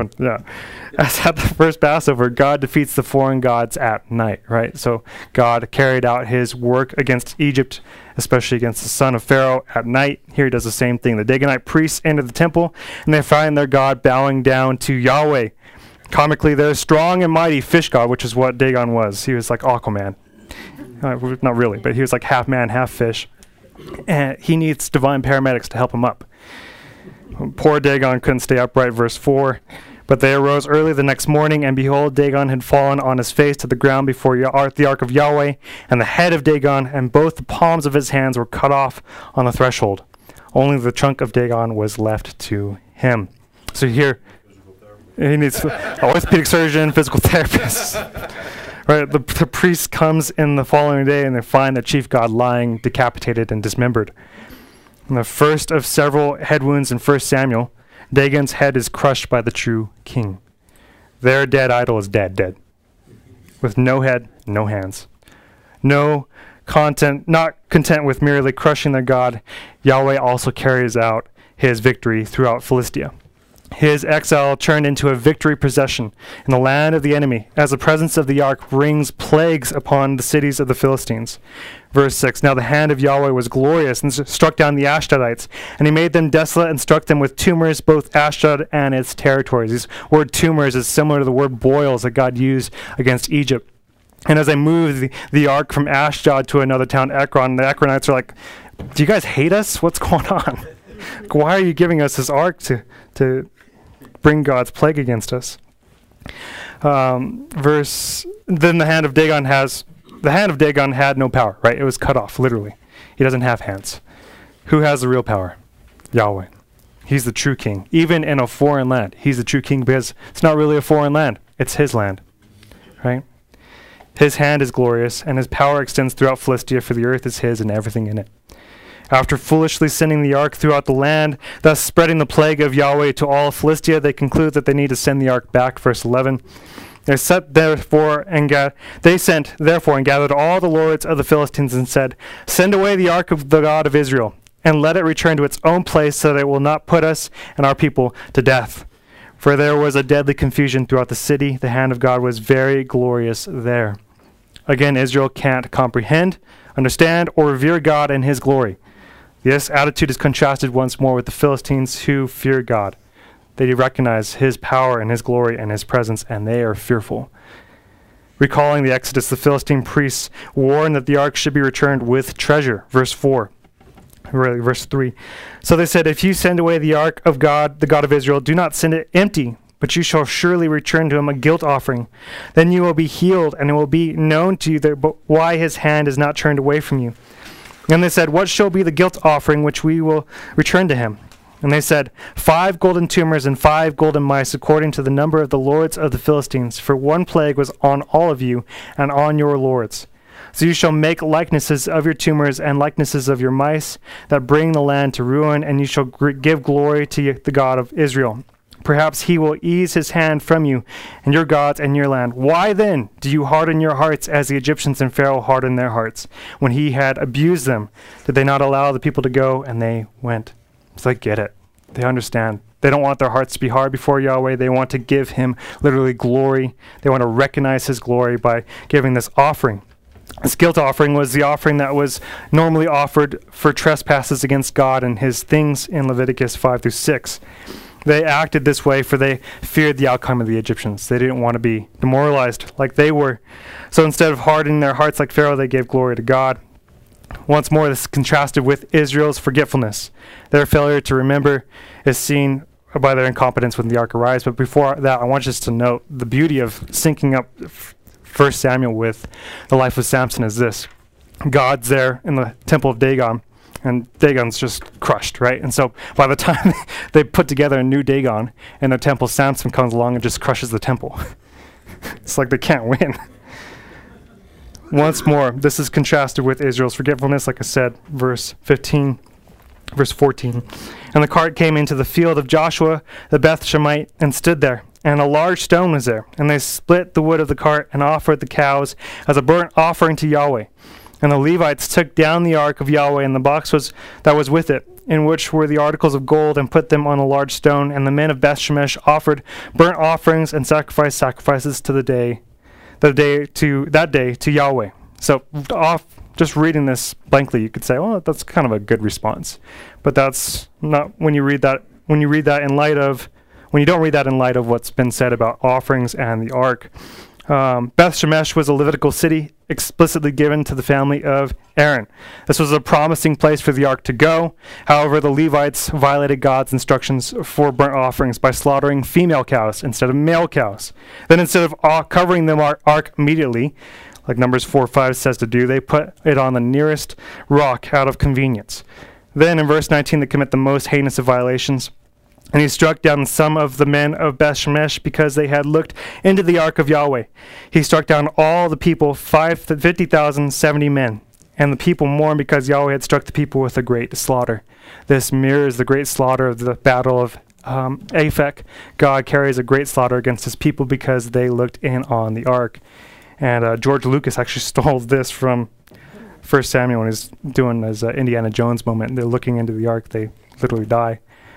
at the first Passover, God defeats the foreign gods at night, right? So God carried out his work against Egypt, especially against the son of Pharaoh, at night. Here he does the same thing. The Dagonite priests enter the temple, and they find their God bowing down to Yahweh. Comically, their strong and mighty fish god, which is what Dagon was. He was like Aquaman. Not really, but he was like half man, half fish. And he needs divine paramedics to help him up. Poor Dagon couldn't stay upright, verse 4. But they arose early the next morning, and behold, Dagon had fallen on his face to the ground before the ark of Yahweh, and the head of Dagon and both the palms of his hands were cut off on the threshold. Only the trunk of Dagon was left to him. So here, he needs an orthopedic surgeon, physical therapist. Right, the priest comes in the following day, and they find the chief god lying decapitated and dismembered. In the first of several head wounds in 1 Samuel, Dagon's head is crushed by the true king. Their dead idol is dead. With no head, no hands. Not content with merely crushing their god, Yahweh also carries out his victory throughout Philistia. his exile turned into a victory procession in the land of the enemy, as the presence of the ark brings plagues upon the cities of the Philistines. Verse 6, now the hand of Yahweh was glorious and struck down the Ashdodites, and he made them desolate and struck them with tumors, both Ashdod and its territories. This word tumors is similar to the word boils that God used against Egypt. And as they moved the ark from Ashdod to another town, Ekron, the Ekronites are like, do you guys hate us? What's going on? Why are you giving us this ark to bring God's plague against us? Then the hand of Dagon had no power, right? It was cut off, literally. He doesn't have hands. Who has the real power? Yahweh. He's the true king. Even in a foreign land, he's the true king because it's not really a foreign land. It's his land, right? His hand is glorious, and his power extends throughout Philistia, for the earth is his and everything in it. After foolishly sending the ark throughout the land, thus spreading the plague of Yahweh to all Philistia, they conclude that they need to send the ark back. Verse 11. They sent therefore and gathered all the lords of the Philistines and said, send away the ark of the God of Israel, and let it return to its own place, so that it will not put us and our people to death. For there was a deadly confusion throughout the city. The hand of God was very glorious there. Again, Israel can't comprehend, understand, or revere God and his glory. This attitude is contrasted once more with the Philistines who fear God. They recognize his power and his glory and his presence, and they are fearful. Recalling the Exodus, the Philistine priests warned that the ark should be returned with treasure. Verse 3. So they said, if you send away the ark of God, the God of Israel, do not send it empty, but you shall surely return to him a guilt offering. Then you will be healed, and it will be known to you why his hand is not turned away from you. And they said, what shall be the guilt offering which we will return to him? And they said, 5 golden tumors and 5 golden mice, according to the number of the lords of the Philistines. For one plague was on all of you and on your lords. So you shall make likenesses of your tumors and likenesses of your mice that bring the land to ruin, and you shall give glory to the God of Israel. Perhaps he will ease his hand from you and your gods and your land. Why then do you harden your hearts as the Egyptians and Pharaoh hardened their hearts? When he had abused them, did they not allow the people to go? And they went. So they get it. They understand. They don't want their hearts to be hard before Yahweh. They want to give him literally glory. They want to recognize his glory by giving this offering. This guilt offering was the offering that was normally offered for trespasses against God and his things in Leviticus 5-6. They acted this way for they feared the outcome of the Egyptians. They didn't want to be demoralized like they were. So instead of hardening their hearts like Pharaoh, they gave glory to God. Once more, this is contrasted with Israel's forgetfulness. Their failure to remember is seen by their incompetence when the ark arrives. But before that, I want you to note the beauty of syncing up 1 Samuel with the life of Samson is this. God's there in the temple of Dagon, and Dagon's just crushed, right? And so by the time they put together a new Dagon in the temple, Samson comes along and just crushes the temple. It's like they can't win. Once more, this is contrasted with Israel's forgetfulness, like I said, verse 14. And the cart came into the field of Joshua, the Beth Shemite, and stood there. And a large stone was there. And they split the wood of the cart and offered the cows as a burnt offering to Yahweh. And the Levites took down the ark of Yahweh and the box that was with it, in which were the articles of gold, and put them on a large stone. And the men of Beth Shemesh offered burnt offerings and sacrifices to that day to Yahweh. So just reading this blankly, you could say, "Oh, that's kind of a good response," but that's not when you read that. When you don't read that in light of what's been said about offerings and the ark. Beth Shemesh was a Levitical city explicitly given to the family of Aaron. This was a promising place for the ark to go. However, the Levites violated God's instructions for burnt offerings by slaughtering female cows instead of male cows. Then instead of covering the ark immediately, like Numbers 4:5 says to do, they put it on the nearest rock out of convenience. Then in verse 19, they commit the most heinous of violations. And he struck down some of the men of Beth Shemesh because they had looked into the ark of Yahweh. He struck down all the people, 50,070 men. And the people mourned because Yahweh had struck the people with a great slaughter. This mirrors the great slaughter of the battle of Aphek. God carries a great slaughter against his people because they looked in on the ark. And George Lucas actually stole this from 1 Samuel when he's doing his Indiana Jones moment. They're looking into the ark. They literally die.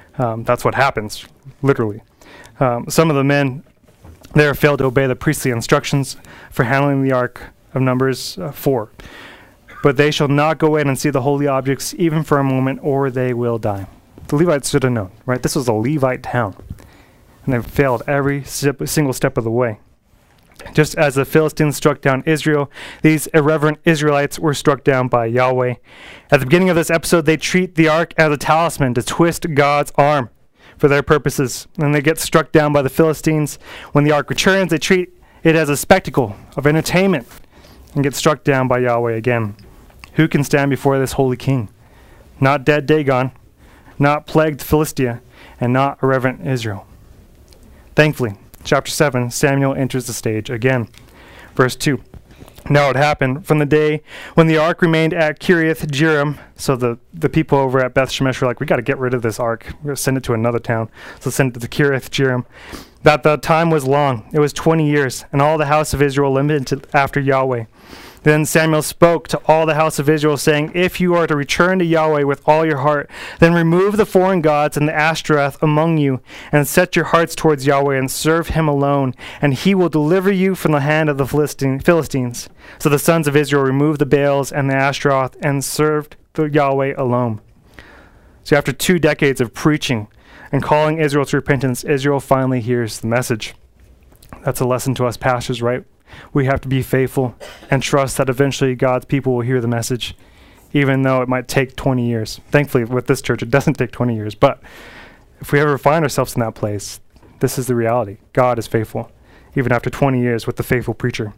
That's what happens, literally. Some of the men there failed to obey the priestly instructions for handling the ark of Numbers 4. But they shall not go in and see the holy objects even for a moment, or they will die. The Levites should have known, right? This was a Levite town, and they failed every single step of the way. Just as the Philistines struck down Israel, these irreverent Israelites were struck down by Yahweh. At the beginning of this episode, they treat the ark as a talisman to twist God's arm for their purposes. And they get struck down by the Philistines. When the ark returns, they treat it as a spectacle of entertainment and get struck down by Yahweh again. Who can stand before this holy king? Not dead Dagon, not plagued Philistia, and not irreverent Israel. Thankfully, chapter 7, Samuel enters the stage again. Verse 2. Now it happened from the day when the ark remained at Kiriath Jearim. So the people over at Beth Shemesh were like, we got to get rid of this ark. We're going to send it to another town. So send it to Kiriath Jearim. That the time was long. It was 20 years. And all the house of Israel lamented after Yahweh. Then Samuel spoke to all the house of Israel, saying, if you are to return to Yahweh with all your heart, then remove the foreign gods and the Ashtoreth among you, and set your hearts towards Yahweh, and serve him alone, and he will deliver you from the hand of the Philistines. So the sons of Israel removed the Baals and the Ashtaroth, and served the Yahweh alone. So after 2 decades of preaching and calling Israel to repentance, Israel finally hears the message. That's a lesson to us pastors, right? We have to be faithful and trust that eventually God's people will hear the message, even though it might take 20 years. Thankfully, with this church, it doesn't take 20 years. But if we ever find ourselves in that place, this is the reality. God is faithful, even after 20 years with the faithful preacher.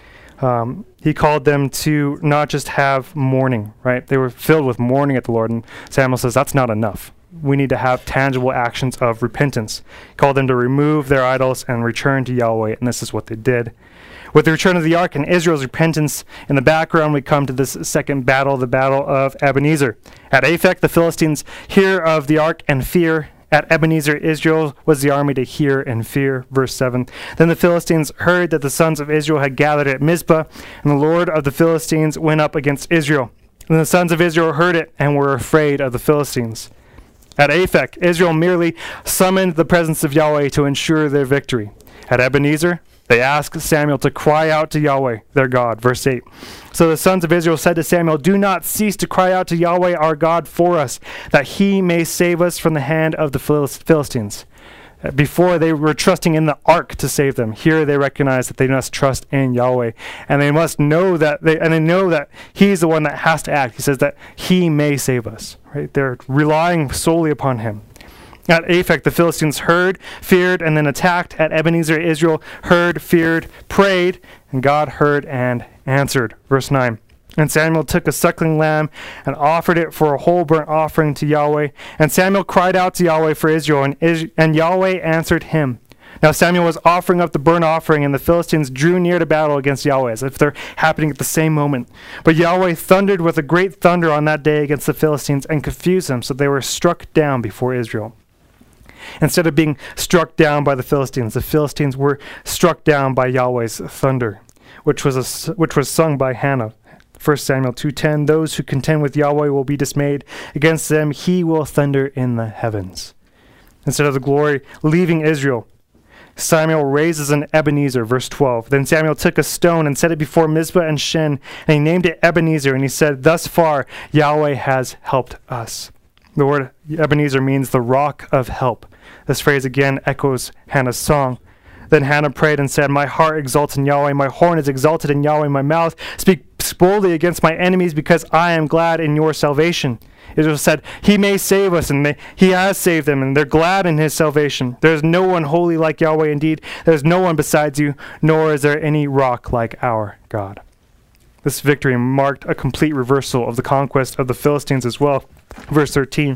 He called them to not just have mourning, right? They were filled with mourning at the Lord. And Samuel says, that's not enough. We need to have tangible actions of repentance. He called them to remove their idols and return to Yahweh, and this is what they did. With the return of the ark and Israel's repentance in the background, we come to this second battle, the battle of Ebenezer. At Aphek, the Philistines hear of the ark and fear. At Ebenezer, Israel was the army to hear and fear. Verse 7. Then the Philistines heard that the sons of Israel had gathered at Mizpah, and the Lord of the Philistines went up against Israel. And the sons of Israel heard it and were afraid of the Philistines. At Aphek, Israel merely summoned the presence of Yahweh to ensure their victory. At Ebenezer, they asked Samuel to cry out to Yahweh, their God. Verse 8. So the sons of Israel said to Samuel, do not cease to cry out to Yahweh our God for us, that he may save us from the hand of the Philistines. Before, they were trusting in the ark to save them. Here they recognize that they must trust in Yahweh, and they must know that they know that he's the one that has to act. He says that he may save us. Right? They're relying solely upon him. At Aphek, the Philistines heard, feared, and then attacked. At Ebenezer, Israel heard, feared, prayed, and God heard and answered. Verse 9. And Samuel took a suckling lamb and offered it for a whole burnt offering to Yahweh. And Samuel cried out to Yahweh for Israel, and Yahweh answered him. Now Samuel was offering up the burnt offering, and the Philistines drew near to battle against Yahweh, as if they're happening at the same moment. But Yahweh thundered with a great thunder on that day against the Philistines and confused them, so they were struck down before Israel. Instead of being struck down by the Philistines were struck down by Yahweh's thunder, which was sung by Hannah. 1 Samuel 2:10, those who contend with Yahweh will be dismayed. Against them he will thunder in the heavens. Instead of the glory leaving Israel, Samuel raises an Ebenezer. Verse 12. Then Samuel took a stone and set it before Mizpah and Shen, and he named it Ebenezer, and he said, thus far Yahweh has helped us. The word Ebenezer means the rock of help. This phrase again echoes Hannah's song. Then Hannah prayed and said, my heart exalts in Yahweh, my horn is exalted in Yahweh, my mouth speaks boldly against my enemies, because I am glad in your salvation. Israel said, he may save us, and he has saved them, and they're glad in his salvation. There is no one holy like Yahweh, indeed. There is no one besides you, nor is there any rock like our God. This victory marked a complete reversal of the conquest of the Philistines as well. Verse 13.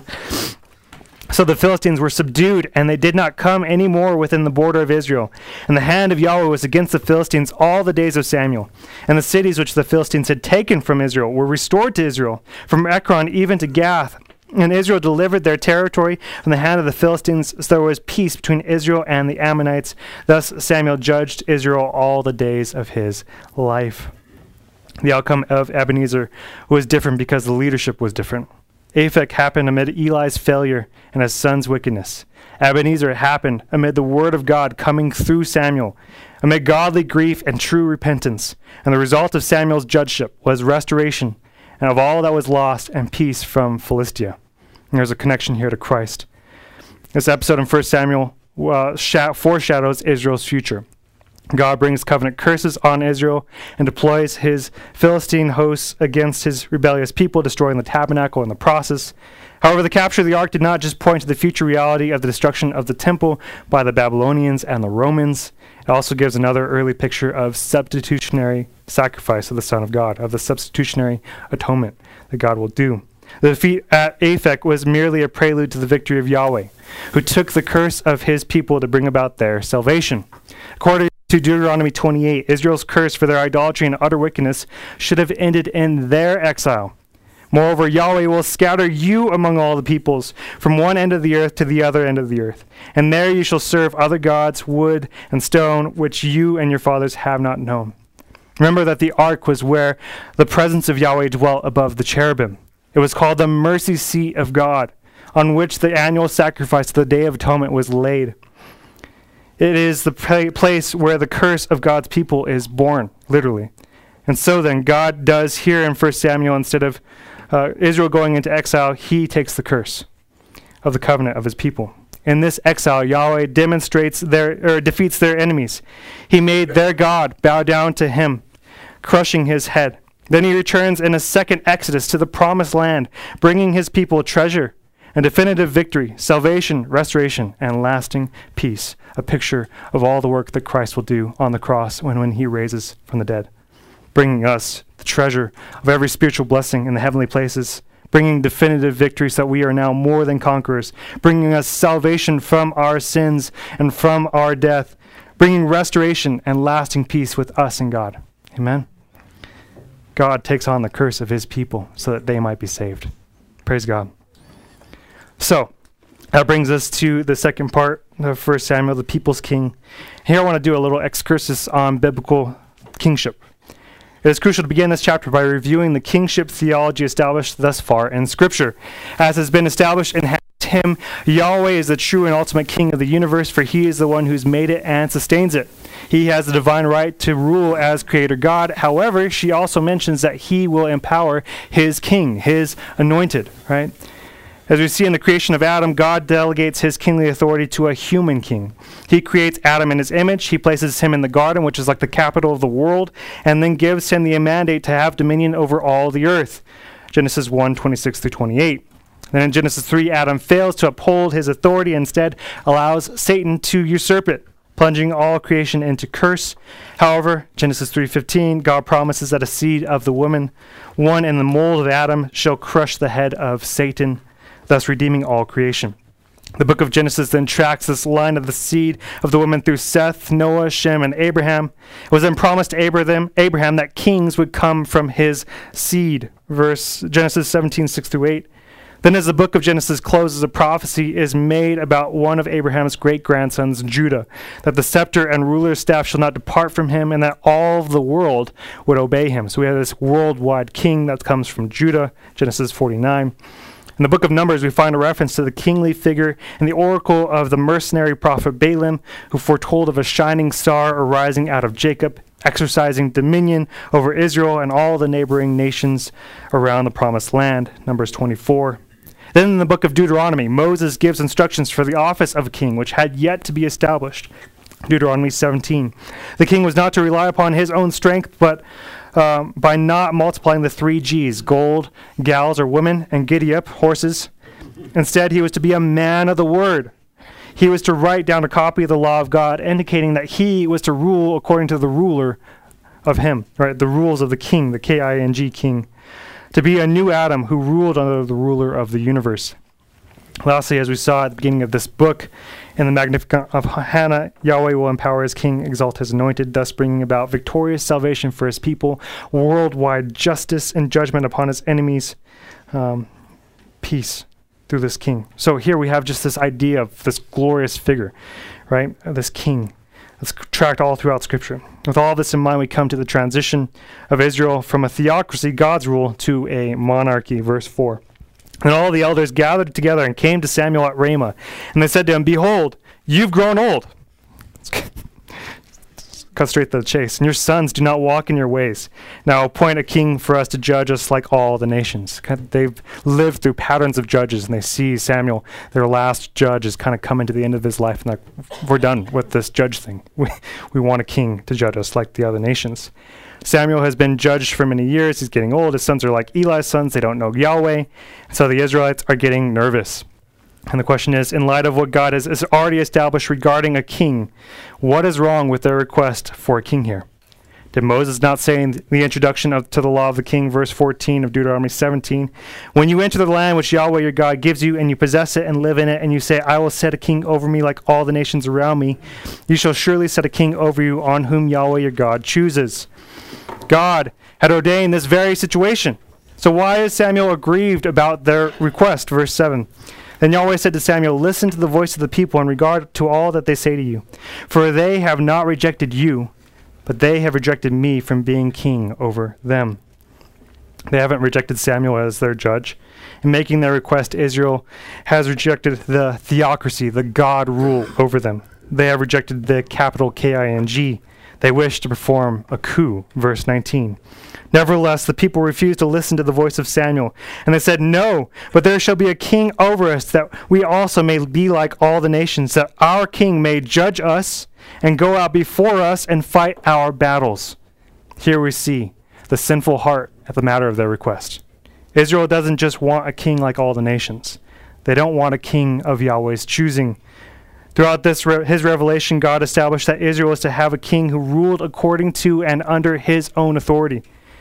So the Philistines were subdued, and they did not come any more within the border of Israel. And the hand of Yahweh was against the Philistines all the days of Samuel. And the cities which the Philistines had taken from Israel were restored to Israel, from Ekron even to Gath. And Israel delivered their territory from the hand of the Philistines, so there was peace between Israel and the Ammonites. Thus Samuel judged Israel all the days of his life. The outcome of Ebenezer was different because the leadership was different. Aphek happened amid Eli's failure and his son's wickedness. Ebenezer happened amid the word of God coming through Samuel, amid godly grief and true repentance. And the result of Samuel's judgeship was restoration and of all that was lost and peace from Philistia. And there's a connection here to Christ. This episode in 1 Samuel foreshadows Israel's future. God brings covenant curses on Israel and deploys his Philistine hosts against his rebellious people, destroying the tabernacle in the process. However, the capture of the ark did not just point to the future reality of the destruction of the temple by the Babylonians and the Romans. It also gives another early picture of substitutionary sacrifice of the Son of God, of the substitutionary atonement that God will do. The defeat at Aphek was merely a prelude to the victory of Yahweh, who took the curse of his people to bring about their salvation. According to Deuteronomy 28, Israel's curse for their idolatry and utter wickedness should have ended in their exile. Moreover, Yahweh will scatter you among all the peoples, from one end of the earth to the other end of the earth. And there you shall serve other gods, wood and stone, which you and your fathers have not known. Remember that the ark was where the presence of Yahweh dwelt above the cherubim. It was called the mercy seat of God, on which the annual sacrifice of the Day of Atonement was laid. It is the place where the curse of God's people is born, literally. And so then, God does here in 1 Samuel, instead of Israel going into exile, he takes the curse of the covenant of his people. In this exile, Yahweh defeats their enemies. He made their God bow down to him, crushing his head. Then he returns in a second exodus to the promised land, bringing his people treasure and definitive victory, salvation, restoration, and lasting peace. A picture of all the work that Christ will do on the cross when he raises from the dead, bringing us the treasure of every spiritual blessing in the heavenly places, bringing definitive victory so that we are now more than conquerors, bringing us salvation from our sins and from our death, bringing restoration and lasting peace with us and God. Amen. God takes on the curse of his people so that they might be saved. Praise God. So, that brings us to the second part of 1 Samuel, the people's king. Here I want to do a little excursus on biblical kingship. It is crucial to begin this chapter by reviewing the kingship theology established thus far in Scripture. As has been established in him, Yahweh is the true and ultimate king of the universe, for he is the one who's made it and sustains it. He has the divine right to rule as creator God. However, she also mentions that he will empower his king, his anointed, right? As we see in the creation of Adam, God delegates his kingly authority to a human king. He creates Adam in his image. He places him in the garden, which is like the capital of the world, and then gives him the mandate to have dominion over all the earth. Genesis 1:26-28. Then in Genesis 3, Adam fails to uphold his authority, instead allows Satan to usurp it, plunging all creation into curse. However, Genesis 3:15, God promises that a seed of the woman, one in the mold of Adam, shall crush the head of Satan, thus redeeming all creation. The book of Genesis then tracks this line of the seed of the woman through Seth, Noah, Shem, and Abraham. It was then promised to Abraham that kings would come from his seed. Genesis 17:6-8. Then as the book of Genesis closes, a prophecy is made about one of Abraham's great-grandsons, Judah, that the scepter and ruler's staff shall not depart from him, and that all of the world would obey him. So we have this worldwide king that comes from Judah, Genesis 49. In the book of Numbers, we find a reference to the kingly figure in the oracle of the mercenary prophet Balaam, who foretold of a shining star arising out of Jacob, exercising dominion over Israel and all the neighboring nations around the promised land, Numbers 24. Then in the book of Deuteronomy, Moses gives instructions for the office of a king, which had yet to be established, Deuteronomy 17. The king was not to rely upon his own strength, but by not multiplying the 3 G's, gold, gals or women, and giddy-up, horses. Instead, he was to be a man of the word. He was to write down a copy of the law of God, indicating that he was to rule according to the ruler of him, right? The rules of the king, the K-I-N-G king. To be a new Adam who ruled under the ruler of the universe. Lastly, as we saw at the beginning of this book, in the Magnificat of Hannah, Yahweh will empower his king, exalt his anointed, thus bringing about victorious salvation for his people, worldwide justice and judgment upon his enemies, peace through this king. So here we have just this idea of this glorious figure, right? This king. It's tracked all throughout Scripture. With all this in mind, we come to the transition of Israel from a theocracy, God's rule, to a monarchy, verse 4. And all the elders gathered together and came to Samuel at Ramah. And they said to him, Behold, you've grown old. Cut straight to the chase. And your sons do not walk in your ways. Now appoint a king for us to judge us like all the nations. They've lived through patterns of judges, and they see Samuel, their last judge, is kind of coming to the end of his life, and we're done with this judge thing. We want a king to judge us like the other nations. Samuel has been judged for many years. He's getting old. His sons are like Eli's sons. They don't know Yahweh. So the Israelites are getting nervous. And the question is, in light of what God has already established regarding a king, what is wrong with their request for a king here? Did Moses not say in the introduction to the law of the king, verse 14 of Deuteronomy 17, when you enter the land which Yahweh your God gives you, and you possess it and live in it, and you say, I will set a king over me like all the nations around me, you shall surely set a king over you on whom Yahweh your God chooses. God had ordained this very situation. So why is Samuel aggrieved about their request? Verse 7. Then Yahweh said to Samuel, listen to the voice of the people in regard to all that they say to you. For they have not rejected you, but they have rejected me from being king over them. They haven't rejected Samuel as their judge. In making their request, Israel has rejected the theocracy, the God rule over them. They have rejected the capital K-I-N-G. They wish to perform a coup, verse 19. Nevertheless, the people refused to listen to the voice of Samuel, and they said, No, but there shall be a king over us, that we also may be like all the nations, that our king may judge us and go out before us and fight our battles. Here we see the sinful heart at the matter of their request. Israel doesn't just want a king like all the nations. They don't want a king of Yahweh's choosing. Throughout his revelation, God established that Israel was to have a king who ruled according to and under his own authority.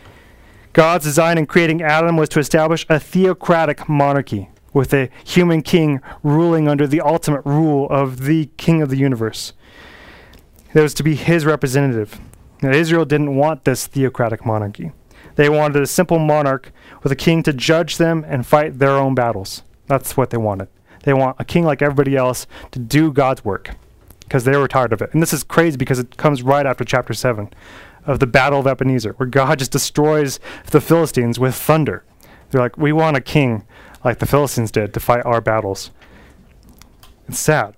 God's design in creating Adam was to establish a theocratic monarchy with a human king ruling under the ultimate rule of the king of the universe. That was to be his representative. Now, Israel didn't want this theocratic monarchy. They wanted a simple monarch with a king to judge them and fight their own battles. That's what they wanted. They want a king like everybody else to do God's work because they were tired of it. And this is crazy because it comes right after chapter 7 of the Battle of Ebenezer, where God just destroys the Philistines with thunder. They're like, we want a king like the Philistines did to fight our battles. It's sad.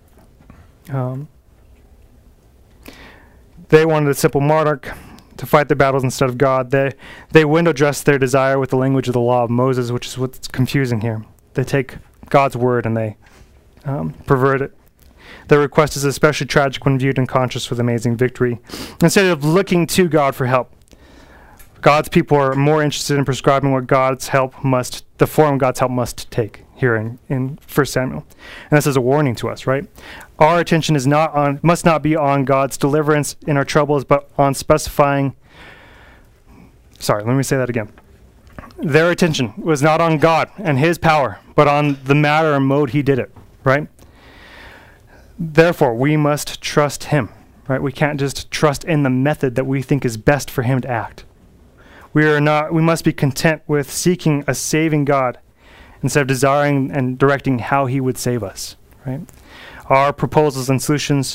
They wanted a simple monarch to fight their battles instead of God. They window dress their desire with the language of the law of Moses, which is what's confusing here. They take God's word and they pervert it. Their request is especially tragic when viewed in contrast with amazing victory. Instead of looking to God for help, God's people are more interested in prescribing what the form God's help must take here in 1 Samuel. And this is a warning to us, right? Our attention must not be on God's deliverance in our troubles, but on specifying. Sorry, let me say that again. Their attention was not on God and his power, but on the matter and mode he did it, right? Therefore, we must trust him, right? We can't just trust in the method that we think is best for him to act. We must be content with seeking a saving God instead of desiring and directing how he would save us, right? Our proposals and solutions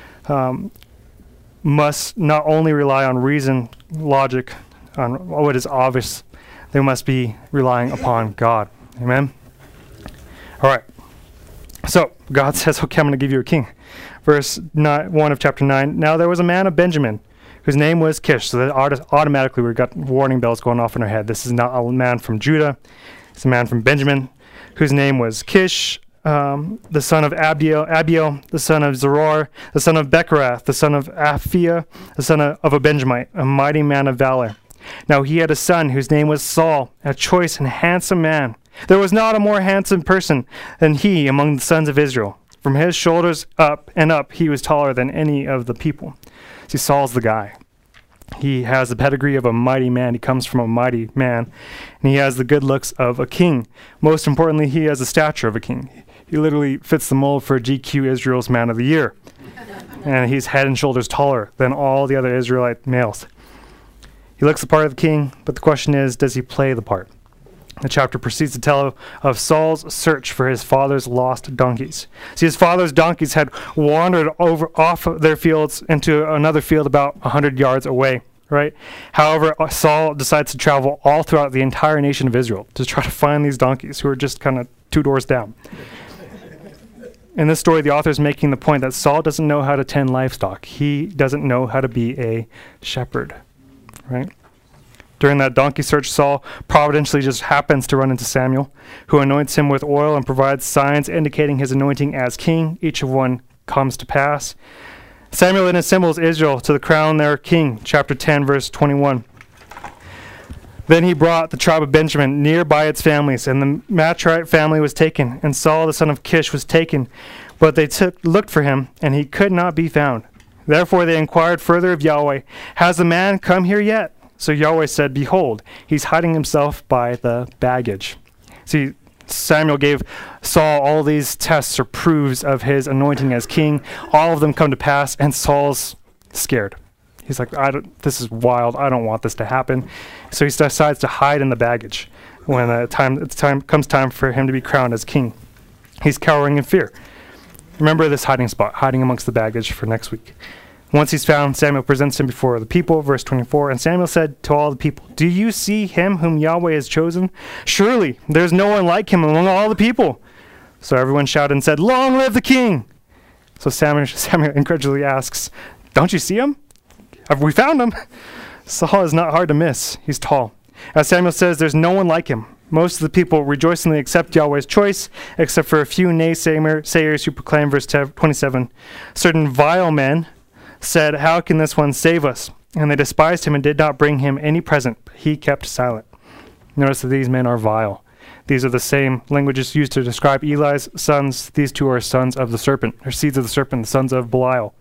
must not only rely on reason, logic, on what is obvious, they must be relying upon God. Amen? All right. So, God says, okay, I'm going to give you a king. Verse 1 of chapter 9. Now there was a man of Benjamin, whose name was Kish. So that automatically we've got warning bells going off in our head. This is not a man from Judah. It's a man from Benjamin, whose name was Kish, the son of Abiel, the son of Zeror, the son of Bechorath, the son of Aphiah, the son of a Benjamite, a mighty man of valor. Now he had a son whose name was Saul, a choice and handsome man. There was not a more handsome person than he among the sons of Israel. From his shoulders up and up, he was taller than any of the people. See, Saul's the guy. He has the pedigree of a mighty man. He comes from a mighty man. And he has the good looks of a king. Most importantly, he has the stature of a king. He literally fits the mold for GQ Israel's Man of the Year. And he's head and shoulders taller than all the other Israelite males. He looks the part of the king, but the question is, does he play the part? The chapter proceeds to tell of Saul's search for his father's lost donkeys. See, his father's donkeys had wandered off of their fields into another field about 100 yards away, right? However, Saul decides to travel all throughout the entire nation of Israel to try to find these donkeys who are just kind of 2 doors down. In this story, the author is making the point that Saul doesn't know how to tend livestock. He doesn't know how to be a shepherd, right? During that donkey search, Saul providentially just happens to run into Samuel, who anoints him with oil and provides signs indicating his anointing as king. Each of one comes to pass. Samuel then assembles Israel to the crown their king, chapter 10, verse 21. Then he brought the tribe of Benjamin near by its families, and the Matrite family was taken, and Saul the son of Kish was taken. But they looked for him, and he could not be found. Therefore they inquired further of Yahweh, "Has the man come here yet?" So Yahweh said, "Behold, he's hiding himself by the baggage." See, Samuel gave Saul all these tests or proofs of his anointing as king. All of them come to pass, and Saul's scared. He's like, this is wild. I don't want this to happen. So he decides to hide in the baggage when comes time for him to be crowned as king. He's cowering in fear. Remember this hiding spot, hiding amongst the baggage for next week. Once he's found, Samuel presents him before the people, verse 24. And Samuel said to all the people, "Do you see him whom Yahweh has chosen? Surely there's no one like him among all the people." So everyone shouted and said, "Long live the king!" So Samuel incredulously asks, "Don't you see him? Have we found him?" Saul is not hard to miss. He's tall. As Samuel says, there's no one like him. Most of the people rejoicingly accept Yahweh's choice, except for a few naysayers who proclaim, verse 27, "Certain vile men said, 'How can this one save us?' And they despised him and did not bring him any present, but he kept silent." Notice that these men are vile. These are the same languages used to describe Eli's sons. These 2 are sons of the serpent, or seeds of the serpent, the sons of Belial.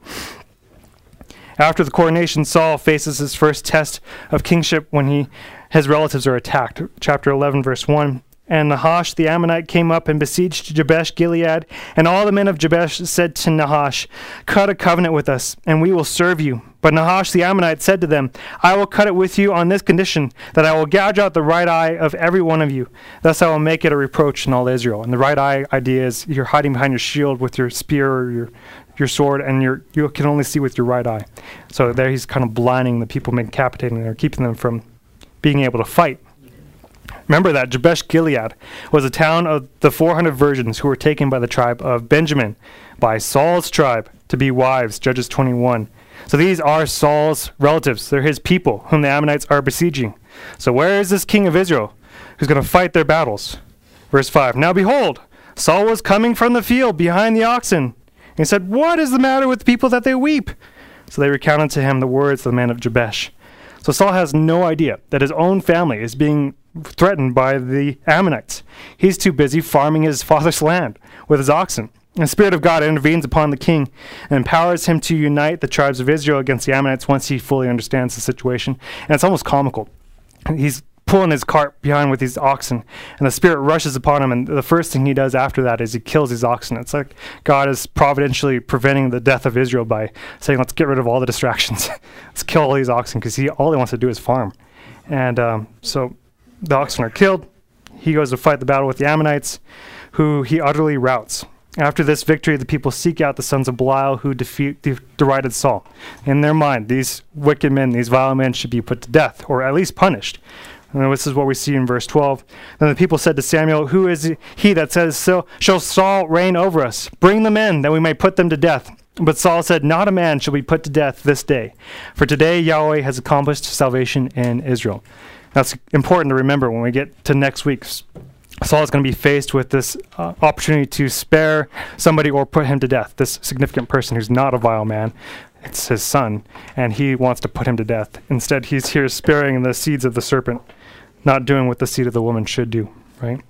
After the coronation, Saul faces his first test of kingship when his relatives are attacked. Chapter 11, verse 1. And Nahash the Ammonite came up and besieged Jabesh Gilead. And all the men of Jabesh said to Nahash, "Cut a covenant with us, and we will serve you." But Nahash the Ammonite said to them, "I will cut it with you on this condition, that I will gouge out the right eye of every one of you. Thus I will make it a reproach in all Israel." And the right eye idea is you're hiding behind your shield with your spear or your sword, and you can only see with your right eye. So there he's kind of blinding the people, decapitating them, or keeping them from being able to fight. Remember that Jabesh Gilead was a town of the 400 virgins who were taken by the tribe of Benjamin, by Saul's tribe, to be wives, Judges 21. So these are Saul's relatives. They're his people, whom the Ammonites are besieging. So where is this king of Israel who's going to fight their battles? Verse 5, "Now behold, Saul was coming from the field behind the oxen. And he said, 'What is the matter with the people that they weep?' So they recounted to him the words of the man of Jabesh." So Saul has no idea that his own family is being threatened by the Ammonites. He's too busy farming his father's land with his oxen. And the Spirit of God intervenes upon the king and empowers him to unite the tribes of Israel against the Ammonites once he fully understands the situation. And it's almost comical. He's pulling his cart behind with these oxen, and the Spirit rushes upon him, and the first thing he does after that is he kills these oxen. It's like God is providentially preventing the death of Israel by saying, let's get rid of all the distractions. Let's kill all these oxen, because all he wants to do is farm. And so the oxen are killed. He goes to fight the battle with the Ammonites, who he utterly routs. After this victory, the people seek out the sons of Belial who derided Saul. In their mind, these wicked men, these vile men should be put to death, or at least punished. And this is what we see in verse 12. Then the people said to Samuel, "Who is he that says, so shall Saul reign over us? Bring them in, that we may put them to death." But Saul said, "Not a man shall be put to death this day. For today Yahweh has accomplished salvation in Israel." That's important to remember when we get to next week. Saul is going to be faced with this opportunity to spare somebody or put him to death, this significant person who's not a vile man. It's his son, and he wants to put him to death. Instead, he's here sparing the seeds of the serpent, not doing what the seed of the woman should do, right?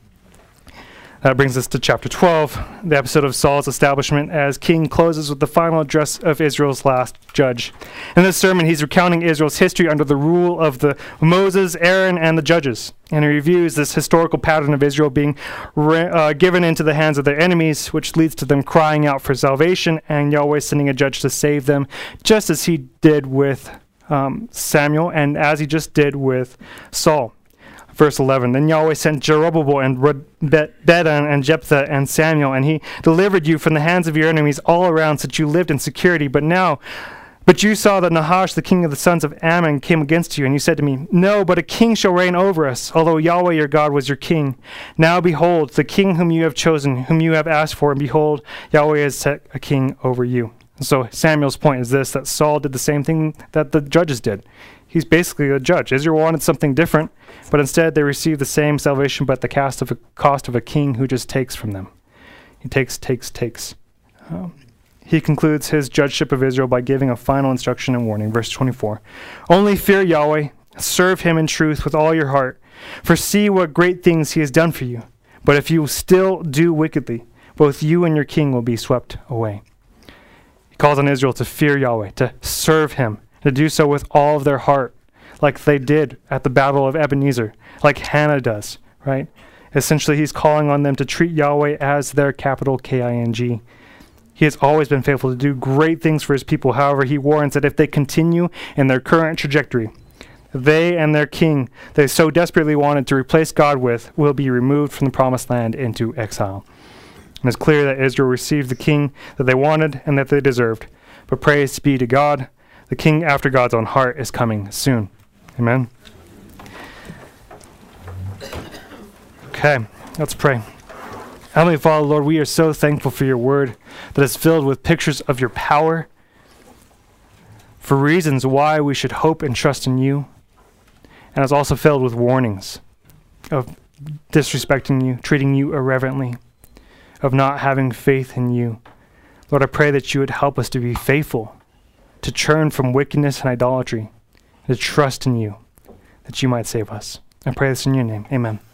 That brings us to chapter 12. The episode of Saul's establishment as king closes with the final address of Israel's last judge. In this sermon, he's recounting Israel's history under the rule of the Moses, Aaron, and the judges. And he reviews this historical pattern of Israel being given into the hands of their enemies, which leads to them crying out for salvation and Yahweh sending a judge to save them, just as he did with Samuel and as he just did with Saul. Verse 11, "Then Yahweh sent Jerubbabel and Bedan and Jephthah and Samuel, and he delivered you from the hands of your enemies all around, so that you lived in security. But But you saw that Nahash, the king of the sons of Ammon, came against you, and you said to me, no, but a king shall reign over us, although Yahweh your God was your king. Now behold, the king whom you have chosen, whom you have asked for, and behold, Yahweh has set a king over you. And so Samuel's point is this, that Saul did the same thing that the judges did. He's basically a judge. Israel wanted something different, but instead they received the same salvation, but at the cost of a king who just takes from them. He takes. He concludes his judgeship of Israel by giving a final instruction and warning. Verse 24. Only fear Yahweh, serve him in truth with all your heart, for see what great things he has done for you. But if you still do wickedly, both you and your king will be swept away. He calls on Israel to fear Yahweh, to serve him, to do so with all of their heart, like they did at the Battle of Ebenezer, like Hannah does, right? Essentially, he's calling on them to treat Yahweh as their capital King. He has always been faithful to do great things for his people. However, he warns that if they continue in their current trajectory, they and their king they so desperately wanted to replace God with will be removed from the promised land into exile. And it's clear that Israel received the king that they wanted and that they deserved. But praise be to God, the king after God's own heart is coming soon. Amen. Okay, let's pray. Heavenly Father, Lord, we are so thankful for your word that is filled with pictures of your power, for reasons why we should hope and trust in you, and it's also filled with warnings of disrespecting you, treating you irreverently, of not having faith in you. Lord, I pray that you would help us to be faithful, to turn from wickedness and idolatry, to trust in you, that you might save us. I pray this in your name. Amen.